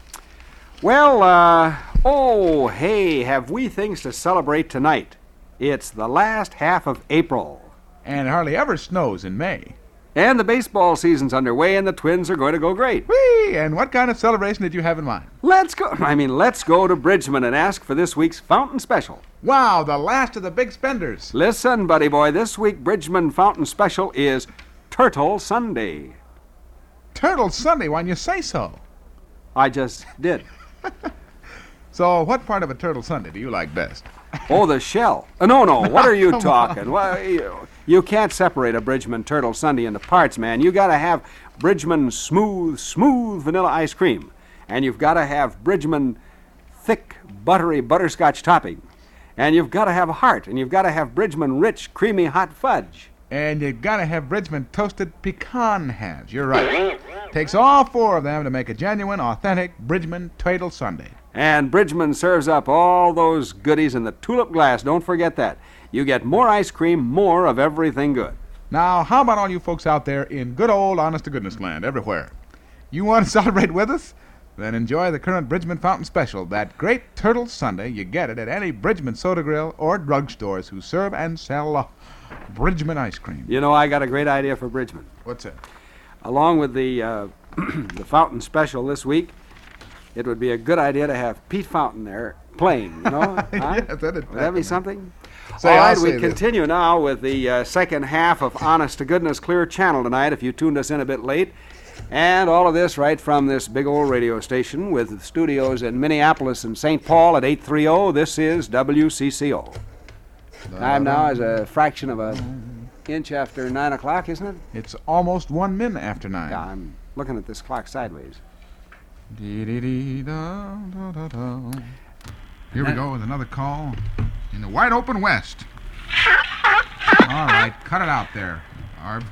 A: Well, uh, oh, hey, have we things to celebrate tonight? It's the last half of April.
B: And it hardly ever snows in May.
A: And the baseball season's underway, and the Twins are going to go great.
B: Whee! And what kind of celebration did you have in mind?
A: Let's go, I mean, let's go to Bridgman and ask for this week's Fountain Special.
B: Wow, the last of the big spenders.
A: Listen, buddy boy, this week Bridgman Fountain Special is Turtle Sunday.
B: Turtle Sunday, why don't you say so?
A: I just did.
B: So, what part of a Turtle Sunday do you like best?
A: Oh, the shell. Uh, no, no, what are you
B: Come
A: talking? Well, you, you can't separate a Bridgman Turtle Sunday into parts, man. You got to have Bridgman smooth, smooth vanilla ice cream. And you've got to have Bridgman thick, buttery butterscotch topping. And you've got to have heart. And you've got to have Bridgman rich, creamy hot fudge.
B: And you gotta have Bridgman toasted pecan heads. You're right. Takes all four of them to make a genuine, authentic Bridgman Twiddle Sundae.
A: And Bridgman serves up all those goodies in the tulip glass. Don't forget that. You get more ice cream, more of everything good.
B: Now, how about all you folks out there in good old honest-to-goodness land everywhere? You want to celebrate with us? Then enjoy the current Bridgman Fountain Special, that great Turtle Sundae. You get it at any Bridgman Soda Grill or drugstores who serve and sell uh, Bridgman ice cream.
A: You know, I got a great idea for Bridgman.
B: What's it?
A: Along with the uh, the Fountain Special this week, it would be a good idea to have Pete Fountain there playing, you know? Huh?
B: Yes, that'd
A: would that be something?
B: Say,
A: All right,
B: I'll
A: we
B: say this.
A: continue now with the uh, second half of Honest to Goodness Clear Channel tonight, if you tuned us in a bit late. And all of this right from this big old radio station with studios in Minneapolis and Saint Paul at eight thirty. This is W C C O. Time now is a fraction of a inch after nine o'clock, isn't it?
B: It's almost one min after nine.
A: Yeah, I'm looking at this clock sideways.
B: Dee-dee-dee-da-da-da-da. Here we go with another call in the wide open west. All right, cut it out there, Arb.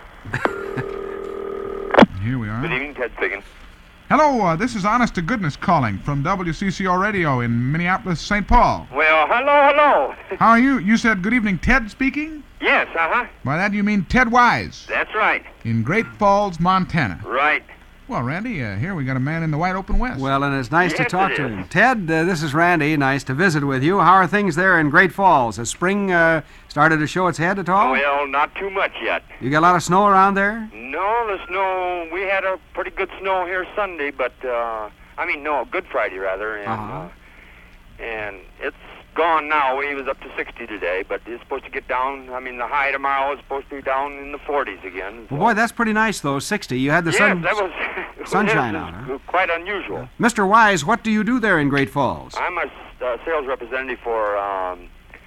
B: Here we are.
F: Good evening, Ted speaking.
B: Hello, uh, this is Honest to Goodness calling from W C C O Radio in Minneapolis, Saint Paul.
F: Well, hello, hello.
B: How are you? You said good evening, Ted speaking?
F: Yes, uh-huh.
B: By that you mean Ted Wise
F: That's right.
B: in Great Falls, Montana.
F: Right.
B: Well, Randy, uh, here we got a man in the wide open west.
A: Well, and it's nice to
F: Yes,
A: talk
F: it
A: to
F: is.
A: him. Ted, uh, this is Randy. Nice to visit with you. How are things there in Great Falls? Has spring uh, started to show its head at all?
F: Well, not too much yet.
A: You got a lot of snow around there?
F: No, the snow, we had a pretty good snow here Sunday, but, uh, I mean, no, Good Friday, rather, and,
A: Uh-huh.
F: uh, and it's gone now. We was up to sixty today, but it's supposed to get down. I mean, the high tomorrow is supposed to be down in the forties again.
A: Well, boy, that's pretty nice, though, sixty. You had the
F: yes,
A: sun...
F: that was
A: sunshine
F: it was
A: out, huh?
F: quite unusual.
A: Mister Wise, what do you do there in Great Falls?
F: I'm a uh, sales representative for um,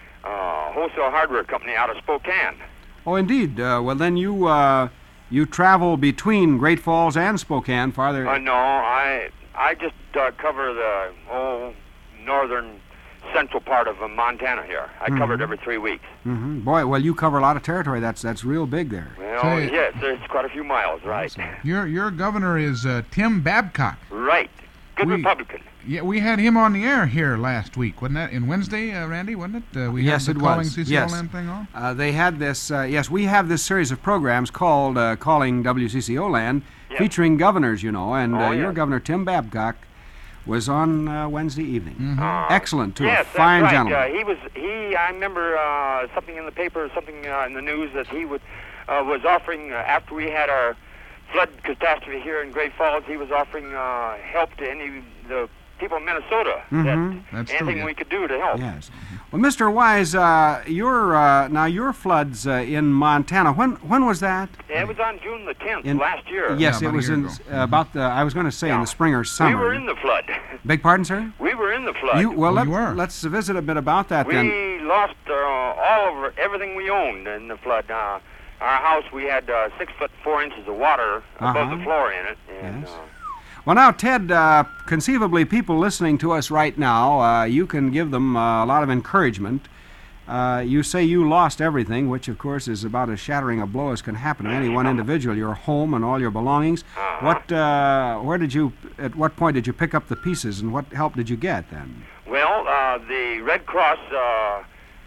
F: uh, wholesale hardware company out of Spokane.
A: Oh, indeed. Uh, well, then you uh, you travel between Great Falls and Spokane farther...
F: Uh, no, I I just uh, cover the oh northern central part of uh, Montana here. I cover it every three weeks.
A: hmm Boy, well, you cover a lot of territory. That's that's real big there.
F: Well,
B: Say-
F: yes, there's quite a few miles, right?
B: Your your governor is uh, Tim Babcock.
F: Right. Good
B: We-
F: Republican.
B: Yeah, we had him on the air here last week, wasn't that? In Wednesday, uh, Randy, wasn't it? Uh, we
A: Yes,
B: had
A: it
B: the Calling
A: was.
B: C C O
A: Yes.
B: Land thing on.
A: Uh, they had this, uh, yes, we have this series of programs called uh, Calling W C C O Land,
F: Yes.
A: featuring governors, you know, and
F: Oh,
A: uh, your
F: yes.
A: governor, Tim Babcock, was on uh, Wednesday evening.
F: Uh,
A: Excellent, too.
F: Yes,
A: a fine
F: that's right.
A: gentleman.
F: Uh, he was. He. I remember uh, something in the paper, something uh, in the news that he would uh, was offering uh, after we had our flood catastrophe here in Great Falls. He was offering uh, help to any the people in Minnesota.
A: Mhm.
F: That
B: That's true,
F: anything
B: yeah.
F: we could do to help.
A: Yes. Well, Mister Wise, uh, your uh, now your floods uh, in Montana. When when was that?
F: It was on June the tenth
A: In-
F: last year.
A: Yes,
B: Yeah,
A: it
B: about a
A: was
B: year
A: in
B: ago.
A: uh, about the. I was going to say in
F: Yeah.
A: the spring or summer.
F: We were in the flood.
A: Beg pardon, sir.
F: We were in the flood.
A: You well,
B: Oh,
A: let,
B: you were.
A: let's visit a bit about that
F: we
A: then.
F: lost uh, all over everything we owned in the flood. Uh, our house, we had uh, six foot four inches of water above
A: Uh-huh.
F: the floor in it, and
A: Yes.
F: uh,
A: Well, now, Ted, uh, conceivably, people listening to us right now, uh, you can give them uh, a lot of encouragement. Uh, you say you lost everything, which, of course, is about as shattering a blow as can happen to any one individual. Your home and all your belongings.
F: Uh-huh.
A: What? Uh, where did you? At what point did you pick up the pieces, and what help did you get then?
F: well, uh, the Red Cross. Uh,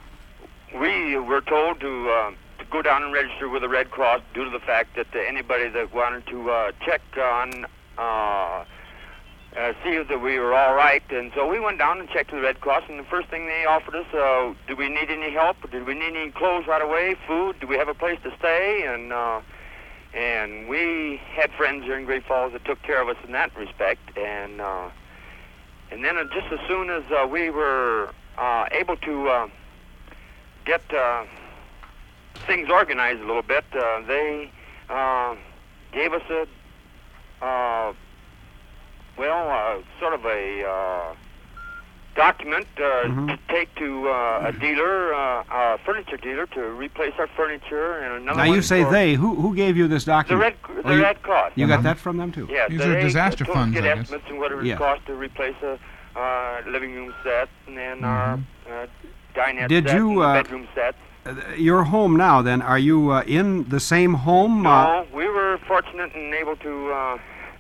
F: we were told to uh, to go down and register with the Red Cross due to the fact that uh, anybody that wanted to uh, check on. Uh, Uh, see that we were all right, and so we went down and checked with the Red Cross, and the first thing they offered us, uh, did we need any help? Did we need any clothes right away? Food? Do we have a place to stay? And uh, and we had friends here in Great Falls that took care of us in that respect, and uh, and then uh, just as soon as uh, we were uh, able to uh, get uh, things organized a little bit, uh, they uh, gave us a uh, Well, uh, sort of a uh, document uh,
A: Mhm.
F: to take to uh, a dealer, uh, a furniture dealer, to replace our furniture, and another
A: Now,
F: one
A: you say
F: for
A: they. Who who gave you this
F: the
A: document?
F: Red
A: Oh,
F: the
A: you-
F: Red Cross.
A: You got that from them too.
F: Yeah,
B: These
F: they
B: are disaster
F: told us
B: funds,
F: Get
B: I guess.
F: estimates and what it would
A: Yeah.
F: cost to replace a uh, living room set, and then our uh, dinette
A: Did
F: set,
A: you,
F: and
A: uh,
F: bedroom sets.
A: uh, your home now, then, are you uh, in the same home?
F: No,
A: Uh,
F: we were fortunate and able to uh,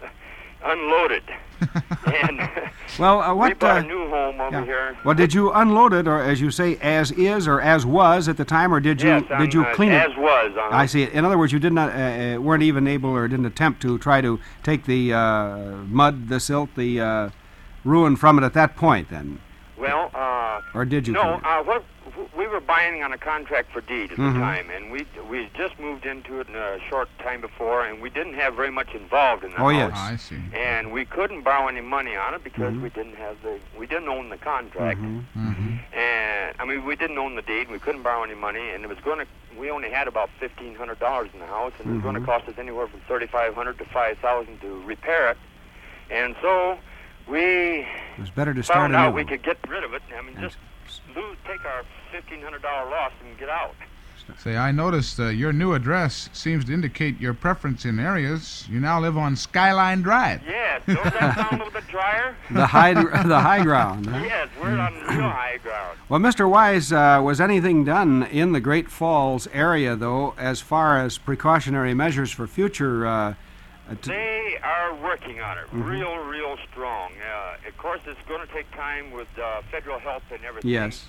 F: unload it. and
A: well, uh, what...
F: we bought
A: uh,
F: a new home over
A: yeah.
F: here.
A: Well, did you unload it, or as you say, as is or as was at the time, or did you
F: yes,
A: did you
F: uh,
A: clean
F: as
A: it?
F: was. Uh,
A: I see. In other words, you did not uh, uh, weren't even able or didn't attempt to try to take the uh, mud, the silt, the uh, ruin from it at that point, then,
F: Well, uh,
A: or did you?
F: no,
A: clean it?
F: uh, what, we were buying on a contract for deed at
A: Mhm.
F: the time, and we we just moved into it in a short time before, and we didn't have very much involved in the
A: Oh,
F: house.
A: yes.
B: I see.
F: And we couldn't borrow any money on it because
A: Mhm.
F: we didn't have the we didn't own the contract,
A: Mhm.
B: Mm-hmm.
F: and I mean we didn't own the deed. We couldn't borrow any money, and it was going to. We only had about fifteen hundred dollars in the house, and it was going
A: Mhm.
F: to cost us anywhere from thirty five hundred to five thousand to repair it, and so we
A: It was better to start
F: found
A: a new
F: out we
A: one.
F: could get rid of it. I mean,
A: And
F: just lose, take our fifteen hundred dollar loss and get out.
B: Say, I noticed uh, your new address seems to indicate your preference in areas. You now live on Skyline Drive.
F: Yes, don't that sound a little bit drier?
A: the high the high ground. huh?
F: Yes, we're on real high ground.
A: Well, Mister Wise, uh, was anything done in the Great Falls area, though, as far as precautionary measures for future? Uh, uh, t-
F: They are working on it,
A: Mhm.
F: real, real strong. Uh, of course, it's going to take time with uh, federal help and everything.
A: yes.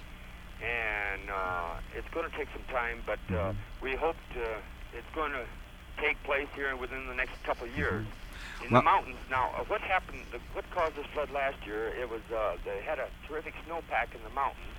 F: And uh, it's going to take some time, but uh,
A: Mhm.
F: we hope to, it's going to take place here within the next couple of years. In
A: Well-
F: the mountains now, uh, what happened? The, what caused this flood last year? It was uh, they had a terrific snowpack in the mountains,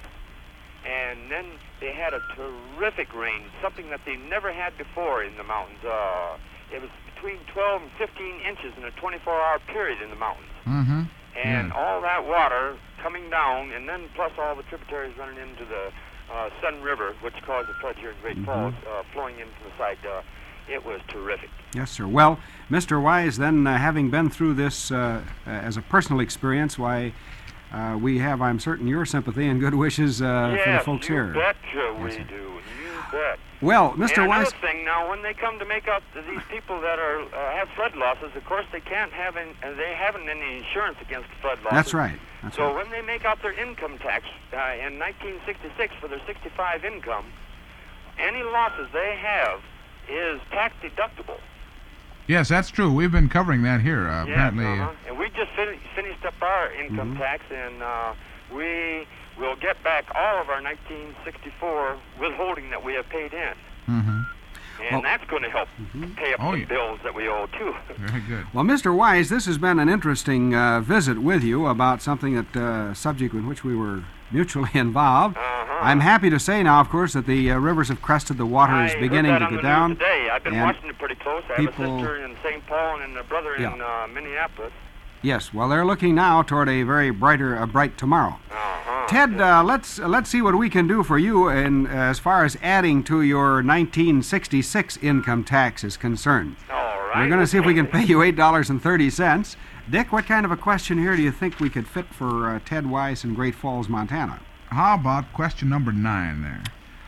F: and then they had a terrific rain, something that they never had before in the mountains. Uh, it was between twelve and fifteen inches in a twenty-four hour period in the mountains.
B: Mm-hmm.
F: And
B: Yeah.
F: all that water coming down, and then plus all the tributaries running into the uh, Sun River, which caused the flood here in Great
A: Mhm.
F: Falls, uh, flowing into the side. Uh, it was terrific.
A: Yes, sir. Well, Mister Wise, then, uh, having been through this uh, uh, as a personal experience, why, uh, we have, I'm certain, your sympathy and good wishes uh,
F: yes,
A: for the folks
F: you
A: here.
F: betcha we
A: sir.
F: do. You bet.
A: Well, Mister
F: And
A: Wise,
F: another thing, now, when they come to make out th- these people that are uh, have flood losses, of course they can't have any, uh, they haven't any insurance against flood losses.
A: that's right. That's
F: So
A: right.
F: when they make out their income tax uh, in nineteen sixty-six for their sixty-five income, any losses they have is tax deductible.
B: Yes, that's true. We've been covering that here. Uh,
F: Yes,
B: apparently, uh,
F: uh-huh. And we just fin- finished up our income
A: Mhm.
F: tax, and uh, we will get back all of our nineteen sixty-four withholding that we have paid in.
B: mm-hmm.
F: And
A: Well-
F: that's going to help
A: Mhm.
F: pay up
B: Oh,
F: the
B: yeah.
F: bills that we owe, too.
B: Very good.
A: Well, Mister Wise, this has been an interesting uh, visit with you about something that uh, subject in which we were mutually involved.
F: Uh-huh.
A: I'm happy to say now, of course, that the uh, rivers have crested. The water
F: I
A: is
F: heard
A: beginning
F: that
A: to
F: on
A: go
F: the
A: down.
F: news today. I've been
A: and
F: watching it pretty close. I
A: people-
F: have a sister in Saint Paul and a brother in
A: Yeah.
F: uh, Minneapolis.
A: Yes, well, they're looking now toward a very brighter, a bright tomorrow.
F: Uh-huh.
A: Ted, uh, let's uh, let's see what we can do for you, in as far as adding to your nineteen sixty-six income tax is concerned.
F: All right.
A: We're going to see if we can pay you eight dollars and thirty cents. Dick, what kind of a question here do you think we could fit for uh, Ted Wise in Great Falls, Montana?
B: How about question number nine there?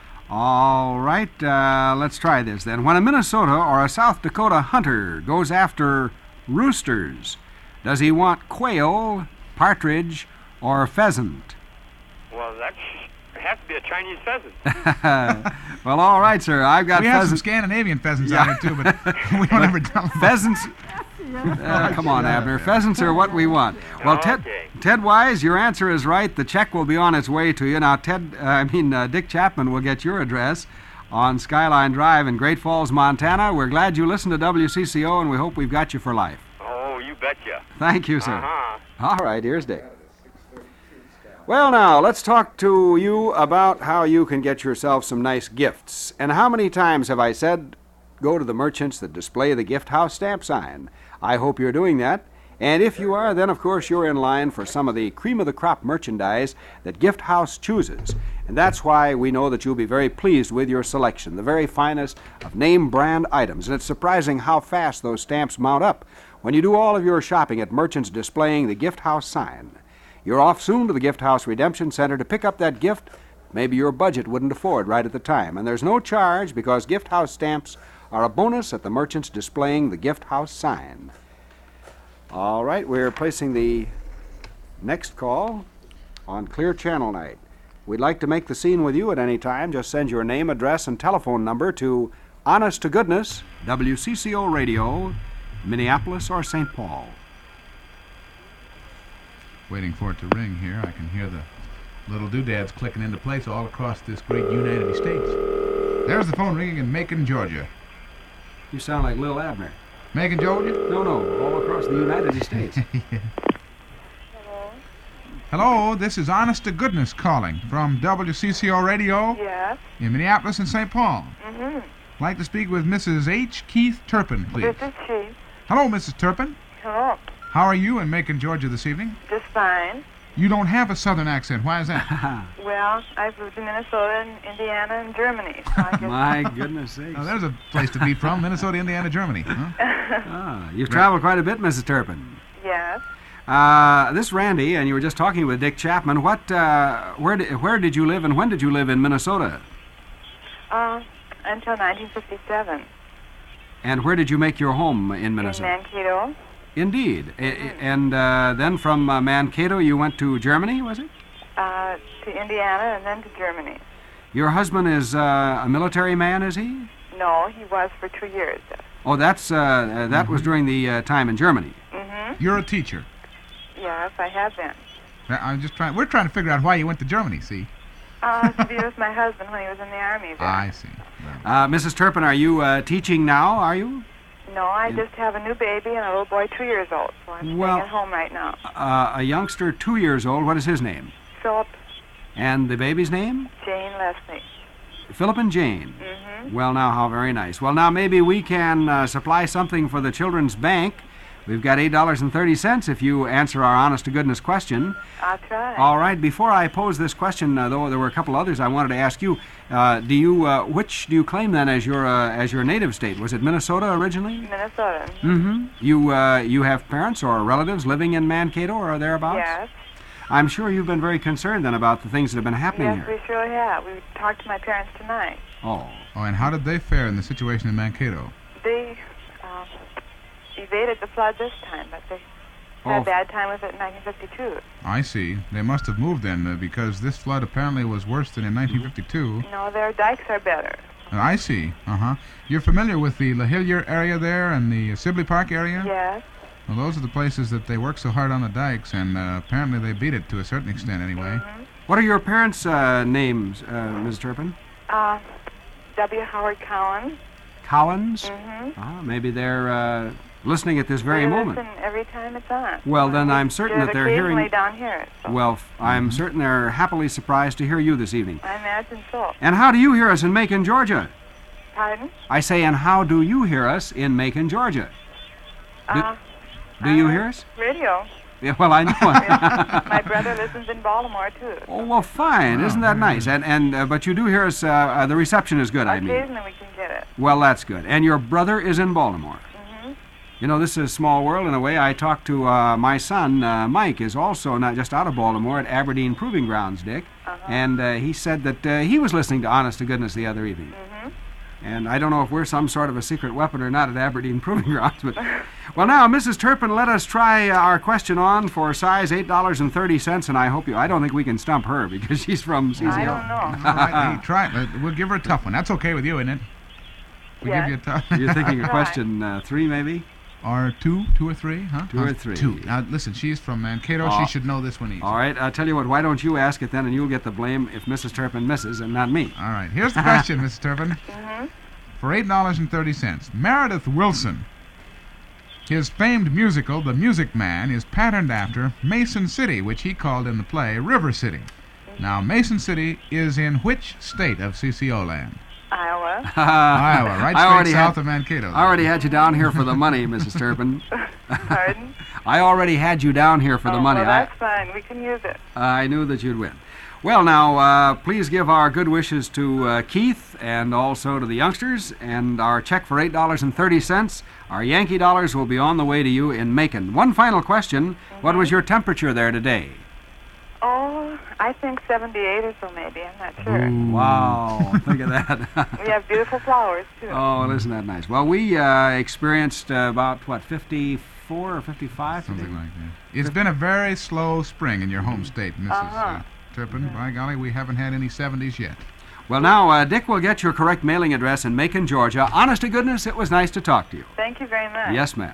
A: All right, uh, let's try this then. When a Minnesota or a South Dakota hunter goes after roosters, does he want quail, partridge, or pheasant?
F: Well, that sh- has to be a Chinese pheasant.
A: Well, all right, sir. I've got
B: we have some
A: pheasant.
B: Scandinavian pheasants
A: Yeah.
B: out here, too, but we don't ever tell them.
A: Pheasants. Uh, come on, Abner. Pheasants are what we want. Well, Ted,
F: Okay.
A: Ted Wise, your answer is right. The check will be on its way to you. Now, Ted, uh, I mean, uh, Dick Chapman will get your address on Skyline Drive in Great Falls, Montana. We're glad you listened to W C C O, and we hope we've got you for life.
F: Oh, you betcha.
A: Thank you, sir.
F: Uh-huh.
A: All right, here's Dick. Well, now, let's talk to you about how you can get yourself some nice gifts. And how many times have I said, go to the merchants that display the Gift House stamp sign? I hope you're doing that. And if you are, then of course you're in line for some of the cream of the crop merchandise that Gift House chooses. And that's why we know that you'll be very pleased with your selection, the very finest of name brand items. And it's surprising how fast those stamps mount up when you do all of your shopping at merchants displaying the Gift House sign. You're off soon to the Gift House Redemption Center to pick up that gift maybe your budget wouldn't afford right at the time. And there's no charge because Gift House stamps are a bonus at the merchants displaying the Gift House sign. All right, we're placing the next call on Clear Channel Night. We'd like to make the scene with you at any time. Just send your name, address, and telephone number to Honest to Goodness, W C C O Radio, Minneapolis or Saint Paul.
B: Waiting for it to ring here. I can hear the little doodads clicking into place all across this great United States. There's the phone ringing in Macon, Georgia.
A: You sound like Lil Abner.
B: Macon, Georgia?
A: No, no, all across the United States.
C: Hello?
B: Hello, this is Honest to Goodness calling from W C C O Radio
C: Yes.
B: in Minneapolis and Saint Paul.
C: Mm-hmm.
B: I'd like to speak with Missus H. Keith Turpin, please.
C: This is she.
B: Hello, Missus Turpin.
C: Hello.
B: How are you in Macon, Georgia this evening?
C: Just fine.
B: You don't have a southern accent. Why is that?
C: Well, I've lived in Minnesota and Indiana and Germany. So I guess
A: My goodness sakes.
B: Now, there's a place to be from, Minnesota, Indiana, Germany. Huh?
A: Ah, you've traveled quite a bit, Missus Turpin.
C: Yes.
A: Uh, this is Randy, and you were just talking with Dick Chapman. What, uh, where, did, where did you live and when did you live in Minnesota?
C: Uh, until nineteen fifty-seven.
A: And where did you make your home in
C: In
A: Minnesota?
C: Mankato.
A: Indeed. I- I- and uh, then from uh, Mankato you went to Germany, was it?
C: Uh, to Indiana and then to Germany.
A: Your husband is uh, a military man, is he?
C: No, he was for two years.
A: Oh, that's uh, uh, that was during the uh, time in Germany.
C: Mm-hmm.
B: You're a teacher.
C: Yes, I have been.
B: I'm just trying. We're trying to figure out why you went to Germany. See?
C: Uh, to be with my husband when he was in the army there.
B: I see.
A: Uh, Missus Turpin, are you uh, teaching now, are you?
C: No, I
A: In-
C: just have a new baby and a little boy two years old, so I'm
A: Well-
C: staying at home right now.
A: Uh, a youngster two years old. What is his name?
C: Philip,
A: And the baby's name?
C: Jane, Leslie.
A: Philip and Jane.
C: Mm-hmm.
A: Well, now, how very nice. Well, now, maybe we can uh, supply something for the Children's Bank. We've got eight dollars and thirty cents if you answer our honest-to-goodness question.
C: I'll try.
A: All right, before I pose this question, uh, though there were a couple others I wanted to ask you. Uh, do you, uh, which do you claim then as your uh, as your native state? Was it Minnesota originally?
C: Minnesota.
A: Mm-hmm. You uh, you have parents or relatives living in Mankato or thereabouts?
C: Yes.
A: I'm sure you've been very concerned then about the things that have been happening
C: Yes,
A: here.
C: we surely have. We talked to my parents tonight.
A: Oh.
B: Oh, and how did they fare in the situation in Mankato?
C: They uh, evaded the flood this time, but they had
A: Oh.
C: a bad time with it in nineteen fifty-two.
B: I see. They must have moved then, uh, because this flood apparently was worse than in nineteen fifty-two.
C: No, their dikes are better.
B: Uh, I see. Uh-huh. You're familiar with the La Hillier area there and the Sibley Park area?
C: Yes.
B: Well, those are the places that they work so hard on the dikes, and uh, apparently they beat it to a certain extent anyway.
C: Mm-hmm.
A: What are your parents' uh, names, uh, Miz Turpin?
C: Uh, W. Howard Cowan.
A: Collins?
C: Mm-hmm.
A: Ah, maybe they're uh, listening at this very
C: they
A: moment.
C: listen every time it's on.
A: Well, then
C: We
A: I'm certain
C: get
A: that they're
C: occasionally
A: hearing-
C: down here. So
A: Well, f- I'm certain they're happily surprised to hear you this evening.
C: I imagine so.
A: And how do you hear us in Macon, Georgia?
C: Pardon?
A: I say, and how do you hear us in Macon, Georgia? Do-
C: Uh,
A: Do you
C: uh,
A: hear us?
C: Radio.
A: Yeah, well, I know.
C: My brother listens in Baltimore too.
A: Oh, well, fine. Isn't that nice? And and uh, but you do hear us. Uh, uh, the reception is good. I mean.
C: Occasionally we can get it.
A: Well, that's good. And your brother is in Baltimore.
C: Mm-hmm.
A: You know, this is a small world in a way. I talked to uh, my son, uh, Mike, is also not just out of Baltimore at Aberdeen Proving Grounds, Dick.
C: Uh-huh.
A: And uh, he said that uh, he was listening to Honest to Goodness the other evening.
C: Mm-hmm.
A: And I don't know if we're some sort of a secret weapon or not at Aberdeen Proving Grounds. But well, now, Missus Turpin, let us try uh, our question on for size eight dollars and thirty cents. And I hope you. I don't think we can stump her because she's from C C O.
C: I don't know.
B: All right, hey, try it. Let- We'll give her a tough one. That's okay with you, isn't it? We
C: Yes.
B: give you a tough
A: You're thinking of
C: Right.
A: question uh, three, maybe?
B: Or two, two or three, huh?
A: Two or
B: Huh?
A: three.
B: Two. Now, listen, she's from Mankato.
A: Oh.
B: She should know this one easy.
A: All right, I'll tell you what, why don't you ask it then, and you'll get the blame if Missus Turpin misses and not me.
B: All right, here's the question, Miss Turpin.
C: Mm-hmm.
B: For eight dollars and thirty cents, Meredith Willson. His famed musical, The Music Man, is patterned after Mason City, which he called in the play River City. Now, Mason City is in which state of C C O land?
C: Iowa.
B: Iowa, right
A: I already
B: straight south
A: had,
B: of Mankato.
A: I already had you down here for the money, Missus Turpin.
C: Pardon?
A: I already had you down here for the
C: Oh,
A: money.
C: Well,
A: I,
C: that's fine. We can use it.
A: I knew that you'd win. Well, now, uh, please give our good wishes to uh, Keith and also to the youngsters, and our check for eight dollars and thirty cents. Our Yankee dollars will be on the way to you in Macon. One final question. What was your temperature there today?
C: Oh, I think seventy-eight or so maybe. I'm not sure.
A: Wow, think of that.
C: We have beautiful flowers, too.
A: Oh, isn't that nice? Well, we uh, experienced uh, about, what, fifty-four or fifty-five today?
B: Something like that. It's been a very slow spring in your home state, Missus
C: Uh-huh.
B: Uh, tripping. By golly, we haven't had any seventies yet.
A: Well, now, uh, Dick will get your correct mailing address in Macon, Georgia. Honest to goodness, it was nice to talk to you.
C: Thank you very much.
A: Yes, ma'am.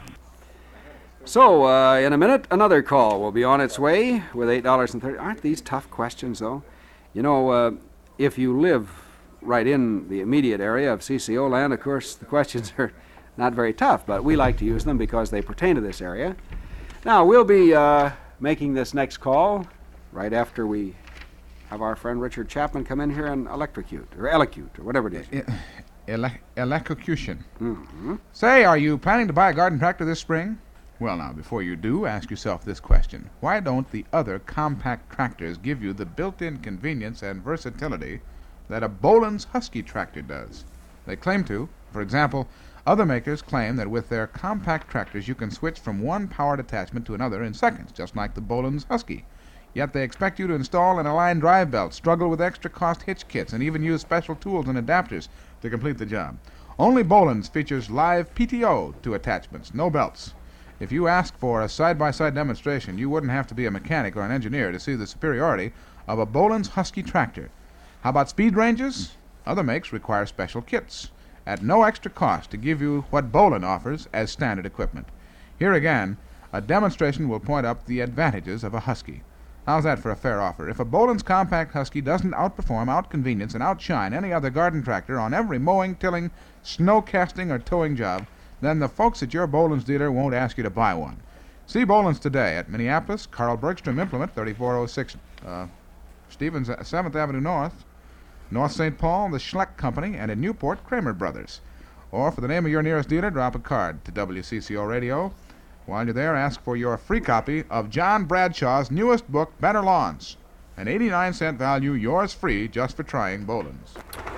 A: So, uh, in a minute, another call will be on its way with eight dollars and thirty cents. Aren't these tough questions, though? You know, uh, if you live right in the immediate area of C C O land, of course, the questions are not very tough, but we like to use them because they pertain to this area. Now, we'll be uh, making this next call right after we have our friend Richard Chapman come in here and electrocute, or elocute, or whatever it is.
B: Ele- electrocution.
A: Mm-hmm.
B: Say, are you planning to buy a garden tractor this spring? Well, now, before you do, ask yourself this question. Why don't the other compact tractors give you the built-in convenience and versatility that a Boland's Husky tractor does? They claim to. For example, other makers claim that with their compact tractors you can switch from one powered attachment to another in seconds, just like the Boland's Husky. Yet they expect you to install and align drive belts, struggle with extra cost hitch kits, and even use special tools and adapters to complete the job. Only Boland's features live P T O to attachments, no belts. If you ask for a side-by-side demonstration, you wouldn't have to be a mechanic or an engineer to see the superiority of a Boland's Husky tractor. How about speed ranges? Other makes require special kits at no extra cost to give you what Boland offers as standard equipment. Here again, a demonstration will point up the advantages of a Husky. How's that for a fair offer? If a Boland's compact Husky doesn't outperform, outconvenience, and outshine any other garden tractor on every mowing, tilling, snow casting, or towing job, then the folks at your Boland's dealer won't ask you to buy one. See Boland's today at Minneapolis, Carl Bergstrom Implement, thirty-four oh six uh, Stevens, seventh Avenue North, North Saint Paul, the Schleck Company, and in Newport, Kramer Brothers. Or for the name of your nearest dealer, drop a card to W C C O Radio. While you're there, ask for your free copy of John Bradshaw's newest book, Better Lawns. An eighty-nine cent value, yours free, just for trying Boland's.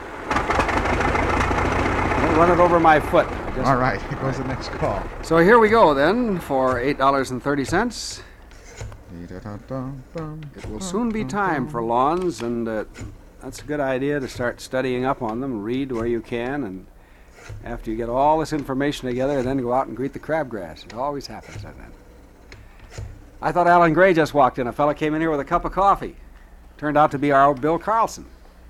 A: Don't run it over my foot. Just...
B: All right, here goes the next call.
A: So here we go, then, for eight dollars and thirty cents. It will soon be time for lawns, and uh, that's a good idea to start studying up on them, read where you can, and after you get all this information together, then go out and greet the crabgrass. It always happens, doesn't it? I thought Alan Gray just walked in. A fella came in here with a cup of coffee. Turned out to be our Bill Carlson.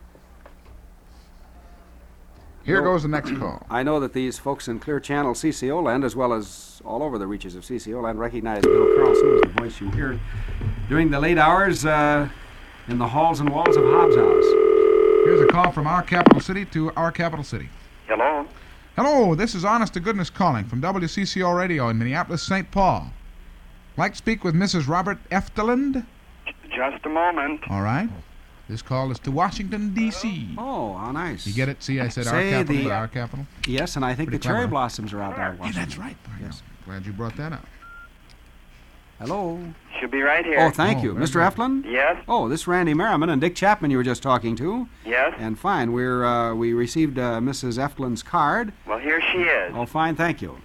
B: Here goes the next call.
A: I know that these folks in Clear Channel C C O land, as well as all over the reaches of C C O land, recognize Bill Carlson as the voice you hear during the late hours uh, in the halls and walls of Hobbs House.
B: Here's a call from our capital city to our capital city.
F: Hello?
B: Hello, this is Honest to Goodness calling from W C C O Radio in Minneapolis, Saint Paul. Like to speak with Missus Robert Efteland?
F: Just a moment.
B: All right. This call is to Washington, D C
A: Oh, how nice.
B: You get it? See, I said our
A: Say
B: capital,
A: the-
B: our capital.
A: Yes, and I think
B: Pretty
A: the cherry
B: clever.
A: blossoms are out there.
B: Yeah, that's right. I
A: Yes.
B: know. Glad you brought that up.
A: Hello.
F: Should be right here.
A: Oh, thank
B: Oh,
A: you.
B: very
A: Mister
B: good.
A: Eflin?
F: Yes?
A: Oh, this is Randy Merriman and Dick Chapman you were just talking to.
F: Yes?
A: And fine, we're uh, we received uh, Missus Eflin's card.
F: Well, here she is.
A: Oh, fine, thank you.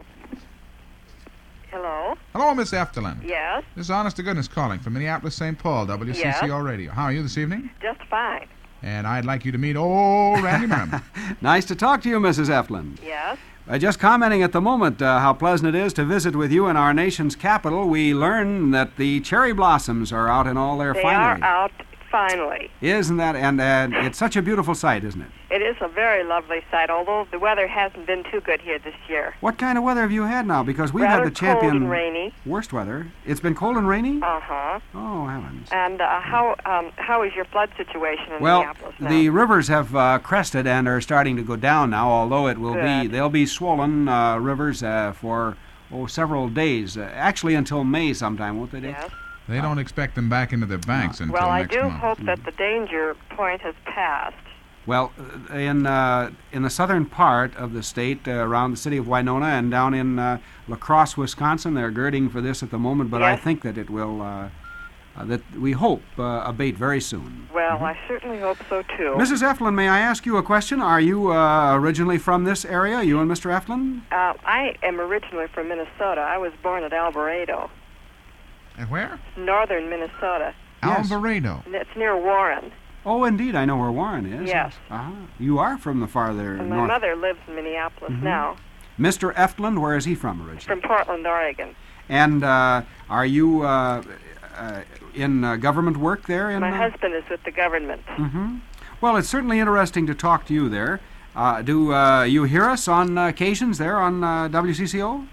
C: Hello?
B: Hello, Miss Efteland.
C: Yes,
B: This is Honest to Goodness calling from Minneapolis, Saint Paul, W C C O Radio. How are you this evening?
C: just fine.
B: And I'd like you to meet old Randy Merriman.
A: Nice to talk to you, Missus Eflin.
C: Yes?
A: Uh, just commenting at the moment uh, how pleasant it is to visit with you in our nation's capital, we learn that the cherry blossoms are out in all their
C: They
A: finery.
C: are out finally.
A: Isn't that? And uh, it's such a beautiful sight, isn't it?
C: It is a very lovely sight, although the weather hasn't been too good here this year.
A: What kind of weather have you had now? Because we've
C: Rather
A: had the champion
C: cold and rainy.
A: worst weather. It's been cold and rainy?
C: Uh-huh.
A: Oh, heavens.
C: And uh, how um, how is your flood situation in
A: Well,
C: Minneapolis now?
A: the rivers have uh, crested and are starting to go down now, although it will be,
C: Good.
A: they'll be swollen uh, rivers uh, for, oh, several days. Uh, actually until May sometime, won't they, Dick?
C: Yes.
B: They don't expect them back into their banks until
C: Well, I
B: next
C: do
B: month.
C: hope that the danger point has passed.
A: Well, uh, in uh, in the southern part of the state, uh, around the city of Winona and down in uh, La Crosse, Wisconsin, they're girding for this at the moment, but I
C: Yes.
A: think that it will, uh, uh, that we hope, uh, abate very soon.
C: Well, I certainly hope so, too.
A: Missus Eflin, may I ask you a question? Are you uh, originally from this area, you and Mister Eflin?
C: Uh, I am originally from Minnesota. I was born at Alvarado,
B: And where?
C: northern Minnesota.
A: Yes.
B: Alvarado.
C: And it's near Warren.
A: Oh, indeed, I know where Warren is.
C: Yes.
A: Uh-huh. You are from the farther
C: And my
A: north.
C: mother lives in Minneapolis
A: Mhm.
C: now,
A: Mister Eflin, where is he from originally?
C: from Portland, Oregon.
A: And uh, are you uh, uh, in uh, government work there? In,
C: My
A: uh,
C: husband is with the government.
A: Mm-hmm. Well, it's certainly interesting to talk to you there. Uh, do uh, you hear us on uh, occasions there on uh, W C C O?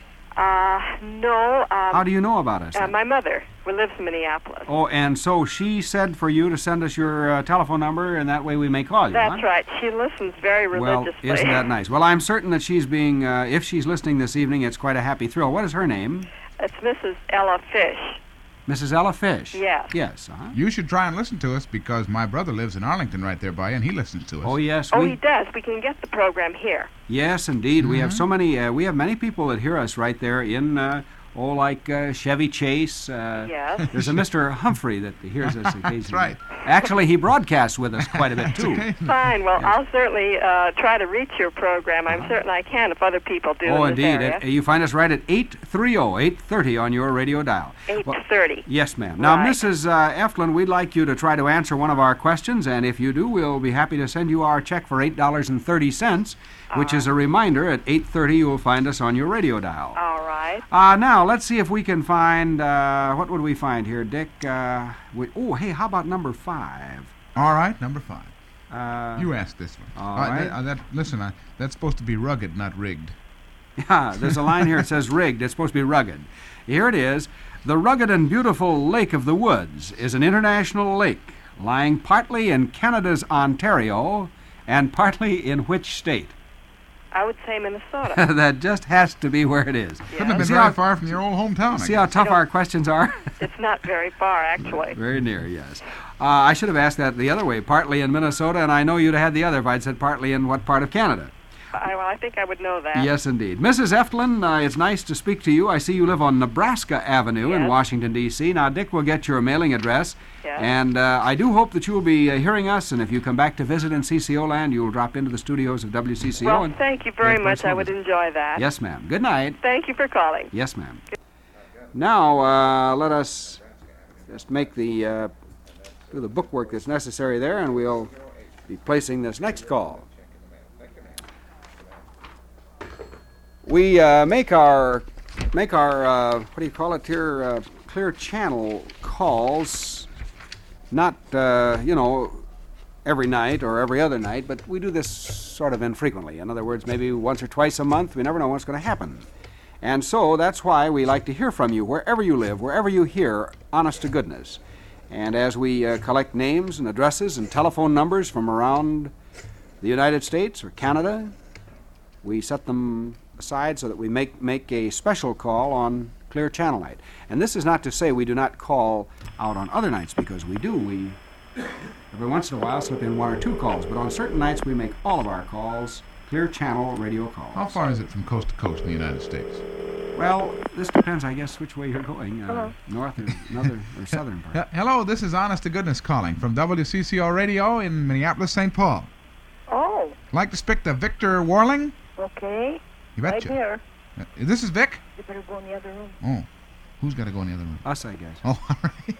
C: Uh, no. Um,
A: How do you know about us?
C: Uh,
A: then?
C: my mother, who lives in Minneapolis.
A: Oh, and so she said for you to send us your uh, telephone number, and that way we may call you.
C: That's
A: huh?
C: right. She listens very
A: Well,
C: religiously.
A: isn't that nice? Well, I'm certain that she's being, uh, if she's listening this evening, it's quite a happy thrill. What is her name?
C: It's Missus Ella Fish.
A: Missus Ella Fish.
C: Yes.
A: Yes. Uh-huh.
B: You should try and listen to us because my brother lives in Arlington right there by, and he listens to us.
A: Oh yes.
C: Oh,
A: we,
C: he does. We can get the program here.
A: Yes, indeed. We have
B: Mm-hmm.
A: so many. Uh, we have many people that hear us right there in. Uh, Oh, like uh, Chevy Chase. Uh,
C: Yes.
A: There's a Mister Humphrey that hears us occasionally.
B: That's right.
A: Actually, he broadcasts with us quite a bit, too.
B: Okay.
C: Fine. Well,
A: Yes.
C: I'll certainly uh, try to reach your program. I'm certain I can if other people do
A: Oh,
C: in this
A: indeed.
C: area.
A: It- you find us right at eight thirty, eight thirty on your radio dial.
C: eight
A: Well,
C: thirty.
A: yes, ma'am. Now,
C: Right.
A: Missus Uh, Eflin, we'd like you to try to answer one of our questions, and if you do, we'll be happy to send you our check for eight dollars and thirty cents, which is a reminder at eight thirty you'll find us on your radio dial.
C: All right.
A: Uh, now, let's see if we can find, uh, what would we find here, Dick? Uh, we, oh, hey, how about number five?
B: All right, number five.
A: Uh,
B: You ask this one.
A: all
B: Uh,
A: right.
B: that, uh, that, listen, uh, that's supposed to be rugged, not rigged.
A: Yeah, there's a line here that says rigged. It's supposed to be rugged. Here it is. The rugged and beautiful Lake of the Woods is an international lake lying partly in Canada's Ontario and partly in which state?
C: I would say Minnesota.
A: That just has to be where it is.
B: Couldn't have been
A: See
B: very
A: how-
B: far from your old hometown. I
A: See how
B: guess.
A: tough our questions are?
C: It's not very far, actually.
A: Very near, yes. Uh, I should have asked that the other way, partly in Minnesota, and I know you'd have had the other if I'd said partly in what part of Canada.
C: I, well, I think I would know that.
A: Yes, indeed. Missus Eflin, uh, it's nice to speak to you. I see you live on Nebraska Avenue in
C: Yes.
A: Washington, D C Now, Dick will get your mailing address.
C: Yes.
A: And uh, I do hope that you'll be uh, hearing us, and if you come back to visit in C C O land, you'll drop into the studios of W C C O.
C: Well,
A: and
C: thank you very
A: make
C: much. I
A: personal
C: would
A: visit.
C: enjoy that.
A: Yes, ma'am. Good night.
C: Thank you for calling.
A: Yes, ma'am. Now, uh, let us just make the, uh, do the bookwork that's necessary there, and we'll be placing this next call. We uh, make our make our uh, what do you call it here? Uh, clear channel calls, not uh, you know every night or every other night, but we do this sort of infrequently. In other words, maybe once or twice a month. We never know what's going to happen, and so that's why we like to hear from you wherever you live, wherever you hear, honest to goodness. And as we uh, collect names and addresses and telephone numbers from around the United States or Canada, we set them aside so that we make make a special call on Clear Channel Night. And this is not to say we do not call out on other nights, because we do. We every once in a while slip in one or two calls, but on certain nights we make all of our calls Clear Channel radio calls.
B: How far is it from coast to coast in the United States?
A: Well, this depends, I guess, which way you're going. Uh, north or northern or southern part.
B: He- Hello, this is Honest to Goodness calling from W C C O Radio in Minneapolis, Saint Paul.
C: Oh,
B: Like to speak to Victor Warling?
C: okay.
B: You betcha.
C: here.
B: Uh, this is Vic?
C: You better go in the other room.
B: Oh, who's got to go in the other room?
A: Us, I guess.
B: Oh, all right.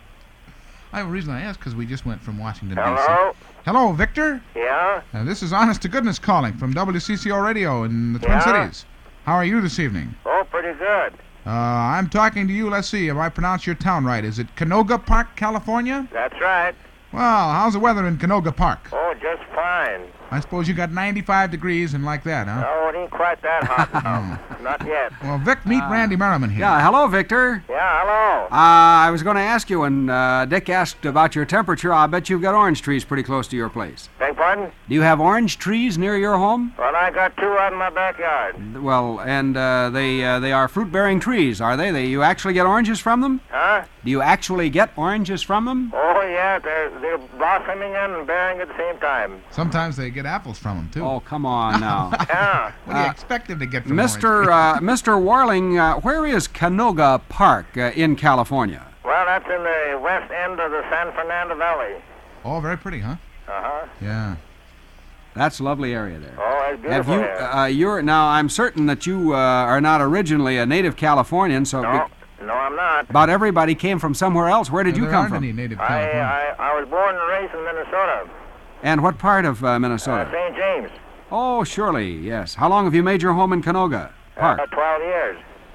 B: I have a reason I asked because we just went from Washington, D C
F: Hello?
B: Hello, Victor.
F: Yeah?
B: Uh, this is Honest to Goodness calling from W C C O Radio in the Twin
F: Yeah?
B: Cities. How are you this evening?
F: Oh, pretty good.
B: Uh, I'm talking to you. Let's see if I pronounce your town right. Is it Canoga Park, California?
F: That's right.
B: Well, how's the weather in Canoga Park?
F: Oh, just fine.
B: I suppose you got ninety-five degrees and like that, huh?
F: Oh, it ain't quite that hot now. Not yet.
B: Well, Vic, meet Randy Merriman here.
A: Yeah, hello, Victor.
F: Yeah, hello.
A: Uh, I was going to ask you when uh, Dick asked about your temperature. I bet you've got orange trees pretty close to your place.
F: Beg pardon?
A: Do you have orange trees near your home?
F: Well, I got two out in my backyard.
A: Well, and uh, they uh, they are fruit-bearing trees, are they? They you actually get oranges from them?
F: Huh?
A: Do you actually get oranges from them?
F: Oh, yeah, they're, they're blossoming and bearing at the same time.
B: Sometimes they get apples from them, too.
A: Oh, come on now.
F: Yeah.
B: What do you
A: uh,
B: expect them to get from
A: Mister
B: orange
A: Uh, Mister Warling, uh, where is Canoga Park uh, in California?
F: Well, that's in the west end of the San Fernando Valley.
B: Oh, very pretty, huh?
F: Uh-huh.
B: Yeah.
A: That's a lovely area there.
F: Oh, it's
A: Have
F: beautiful
A: you?
F: here.
A: Uh, you're now. I'm certain that you uh, are not originally a native Californian. So
F: no, no, I'm not.
A: about everybody came from somewhere else. Where did you
B: there
A: come
B: aren't
A: from?
B: any native
F: I,
B: California.
F: I I was born and raised in Minnesota,
A: And what part of uh,
F: uh,
A: Minnesota?
F: Saint James.
A: Oh, surely, yes. How long have you made your home in Canoga Park?
F: Uh, twelve years.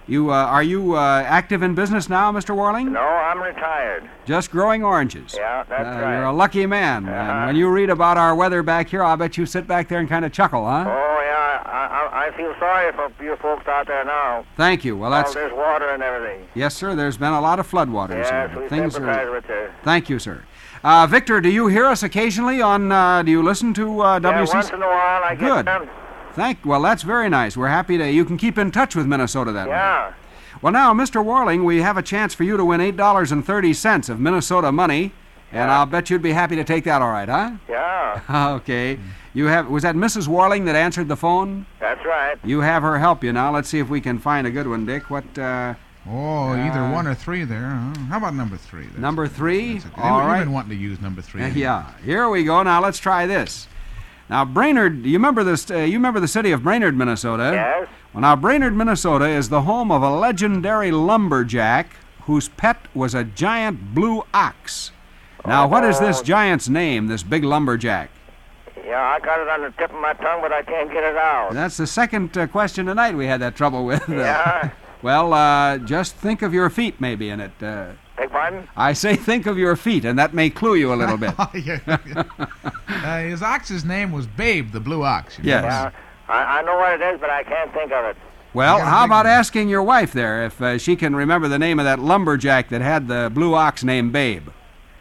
A: You uh, are you uh, active in business now, Mister Warling?
G: No, I'm retired.
A: Just growing oranges.
G: Yeah, that's
A: Uh,
G: right.
A: You're a lucky man.
G: Uh-huh.
A: And when you read about our weather back here, I'll bet you sit back there and kind of chuckle, huh?
G: Oh, yeah, I, I, I feel sorry for you folks out there now.
A: Thank you. Well, that's
G: All this water and everything.
A: yes, sir. There's been a lot of floodwaters
G: Yes,
A: here.
G: we
A: Things
G: sympathize
A: are.
G: with you.
A: Thank you, sir. Uh, Victor, do you hear us occasionally on? Uh, do you listen to uh,
G: Yeah,
A: W C C?
G: once in a while I get
A: Good.
G: them.
A: Thank. Well, that's very nice. We're happy to. You can keep in touch with Minnesota that way.
G: Yeah.
A: Well, now, Mister Warling, we have a chance for you to win eight dollars and thirty cents of Minnesota money, and I'll bet you'd be happy to take that. All right, huh?
G: Yeah,
A: Okay. You have. Was that Missus Warling that answered the phone?
G: that's right.
A: You have her help you now. Let's see if we can find a good one, Dick. What? Uh,
B: Oh, either
A: Uh,
B: one or three there. Huh? How about number three? That's
A: number three.
B: That's okay.
A: All
B: You've
A: right.
B: been wanting to use number three.
A: Yeah. Here we go. Now let's try this. Now, Brainerd. You remember this? Uh, you remember the city of Brainerd, Minnesota?
G: Yes?
A: Well, now, Brainerd, Minnesota is the home of a legendary lumberjack whose pet was a giant blue ox. Now, what is this
G: Oh.
A: giant's name, this big lumberjack?
G: Yeah, I got it on the tip of my tongue, but I can't get it out.
A: That's the second uh, question tonight we had that trouble with.
G: Yeah?
A: Well, uh, just think of your feet maybe in it. Uh,
G: Beg pardon?
A: I say think of your feet, and that may clue you a little bit.
B: Yeah. uh, his ox's name was Babe, the blue ox. you know.
A: Yes.
G: Yeah, I, I know what it is, but I can't think of it.
A: Well,
B: You gotta
A: how
B: think-
A: about asking your wife there if uh, she can remember the name of that lumberjack that had the blue ox named Babe?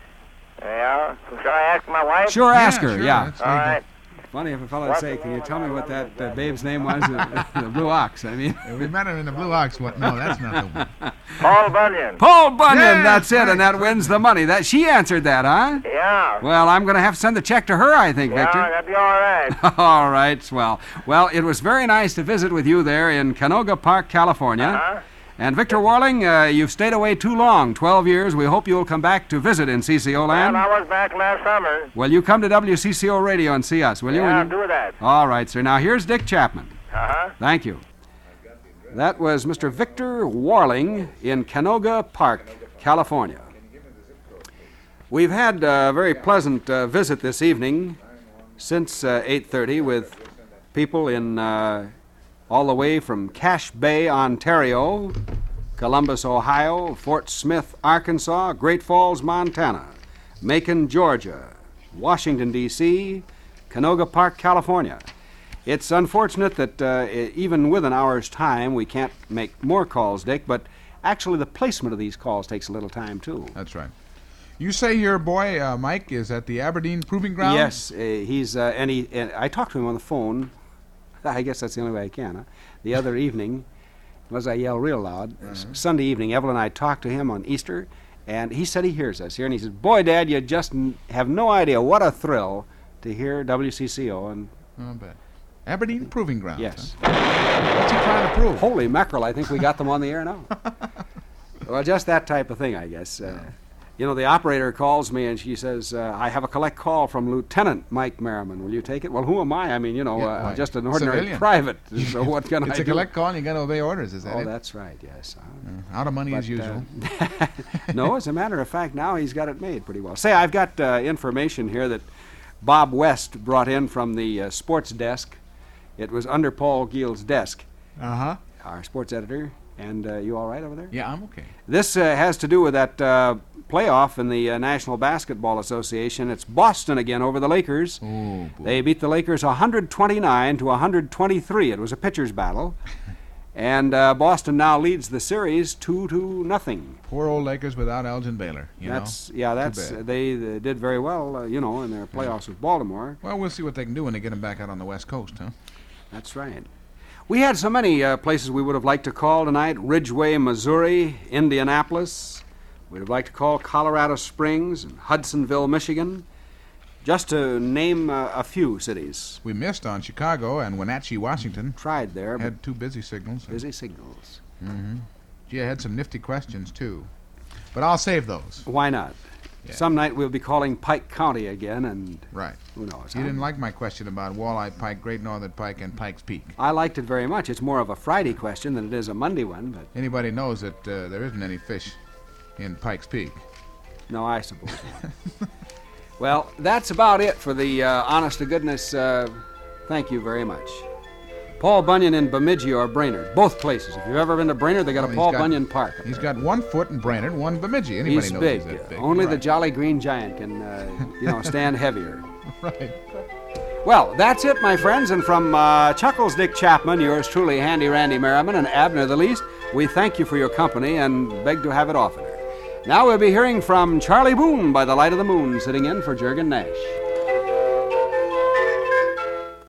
G: Yeah? Should I ask my wife?
A: Sure,
B: Yeah,
A: ask her,
B: sure,
A: yeah.
B: that's
G: All
B: legal.
G: right.
A: Funny if a fellow would
G: What's
A: say,
G: the
A: can you
G: name
A: tell
G: of
A: me
G: that
A: what that uh,
G: lumberjack?
A: babe's name was? the, the blue ox, I mean.
B: Uh, We met her in the blue ox. What? No, that's not the one.
G: Paul Bunyan.
A: Paul Bunyan,
B: Yes,
A: that's it,
B: right.
A: and that wins the money. That She answered that, huh?
G: Yeah.
A: Well, I'm going to have to send the check to her, I think,
G: Yeah,
A: Victor.
G: that'd be all right.
A: All right, swell. Well, it was very nice to visit with you there in Canoga Park, California.
G: Huh?
A: And Victor Warling, uh, you've stayed away too long, twelve years. We hope you'll come back to visit in C C O
G: Well,
A: land.
G: I was back last summer.
A: Well, you come to W C C O Radio and see us, will you?
G: Yeah,
A: When you-
G: do that.
A: All right, sir. Now, here's Dick Chapman.
G: Uh-huh.
A: Thank you. That was Mister Victor Warling in Canoga Park, California. We've had a very pleasant uh, visit this evening since uh, eight thirty with people in uh, all the way from Cache Bay, Ontario, Columbus, Ohio, Fort Smith, Arkansas, Great Falls, Montana, Macon, Georgia, Washington, D C, Canoga Park, California. It's unfortunate that uh, e- even with an hour's time, we can't make more calls, Dick, but actually the placement of these calls takes a little time, too.
B: That's right. You say your boy, uh, Mike, is at the Aberdeen Proving Ground?
A: Yes, uh, he's, uh, and, he, and I talked to him on the phone. I guess that's the only way I can, huh? The other evening, was I yell real loud, S- Sunday evening, Evelyn and I talked to him on Easter, and he said he hears us here, and he said, boy, Dad, you just n- have no idea what a thrill to hear W C C O, and
B: I'll bet. Aberdeen Proving Ground.
A: yes.
B: What's he trying to prove?
A: Holy mackerel, I think we got them on the air now. Well, just that type of thing, I guess. Uh, you know, the operator calls me and she says, uh, I have a collect call from Lieutenant Mike Merriman. Will you take it? Well, who am I? I mean, you know,
B: Yeah,
A: uh,
B: why,
A: just an ordinary
B: civilian.
A: private. So what can I
B: It's
A: do?
B: a collect call and you got to obey orders, is that
A: Oh,
B: it?
A: that's right, yes. Uh,
B: Out of money as
A: but,
B: usual.
A: uh, no, as a matter of fact, now he's got it made pretty well. Say, I've got uh, information here that Bob West brought in from the uh, sports desk. It was under Paul Gield's desk,
B: Uh-huh.
A: our sports editor. And uh, you all right over there?
B: Yeah, I'm okay.
A: This uh, has to do with that uh, playoff in the uh, National Basketball Association. It's Boston again over the Lakers.
B: Oh, boy.
A: They beat the Lakers one twenty-nine to one twenty-three. It was a pitcher's battle. And uh, Boston now leads the series two to nothing.
B: Poor old Lakers without Elgin Baylor, you
A: That's yeah. That's
B: bad.
A: they, they did very well, uh, you know, in their playoffs with Baltimore.
B: know. Well, we'll see what they can do when they get him back out on the West Coast, huh?
A: That's right. We had so many uh, places we would have liked to call tonight: Ridgeway, Missouri; Indianapolis. We'd have liked to call Colorado Springs and Hudsonville, Michigan, just to name uh, a few cities.
B: We missed on Chicago and Wenatchee, Washington.
A: Tried there, but
B: Had two busy signals.
A: busy signals.
B: Mm-hmm. Gee, I had some nifty questions, too. But I'll save those.
A: Why not?
B: Yeah.
A: Some night we'll be calling Pike County again, and
B: Right.
A: who knows?
B: You
A: huh?
B: didn't like my question about Walleye Pike, Great Northern Pike, and Pike's Peak.
A: I liked it very much. It's more of a Friday question than it is a Monday one, but
B: Anybody knows that uh, there isn't any fish in Pike's Peak.
A: no, I suppose not. Well, that's about it for the uh, honest to goodness. Uh, thank you very much. Paul Bunyan in Bemidji or Brainerd. Both places. If you've ever been to Brainerd, they got
B: Well,
A: a
B: he's
A: Paul
B: got-
A: Bunyan Park. up
B: He's
A: there.
B: got one foot in Brainerd, one in Bemidji. Anybody
A: He's
B: knows
A: big.
B: he's that big.
A: Only the
B: Right.
A: Jolly Green Giant can, uh, you know, stand heavier.
B: Right.
A: Well, that's it, my friends. And from uh, Chuckles Dick Chapman, yours truly, Handy Randy Merriman, and Abner the Least, we thank you for your company and beg to have it oftener. Now we'll be hearing from Charlie Boone by the light of the moon, sitting in for Jurgen Nash.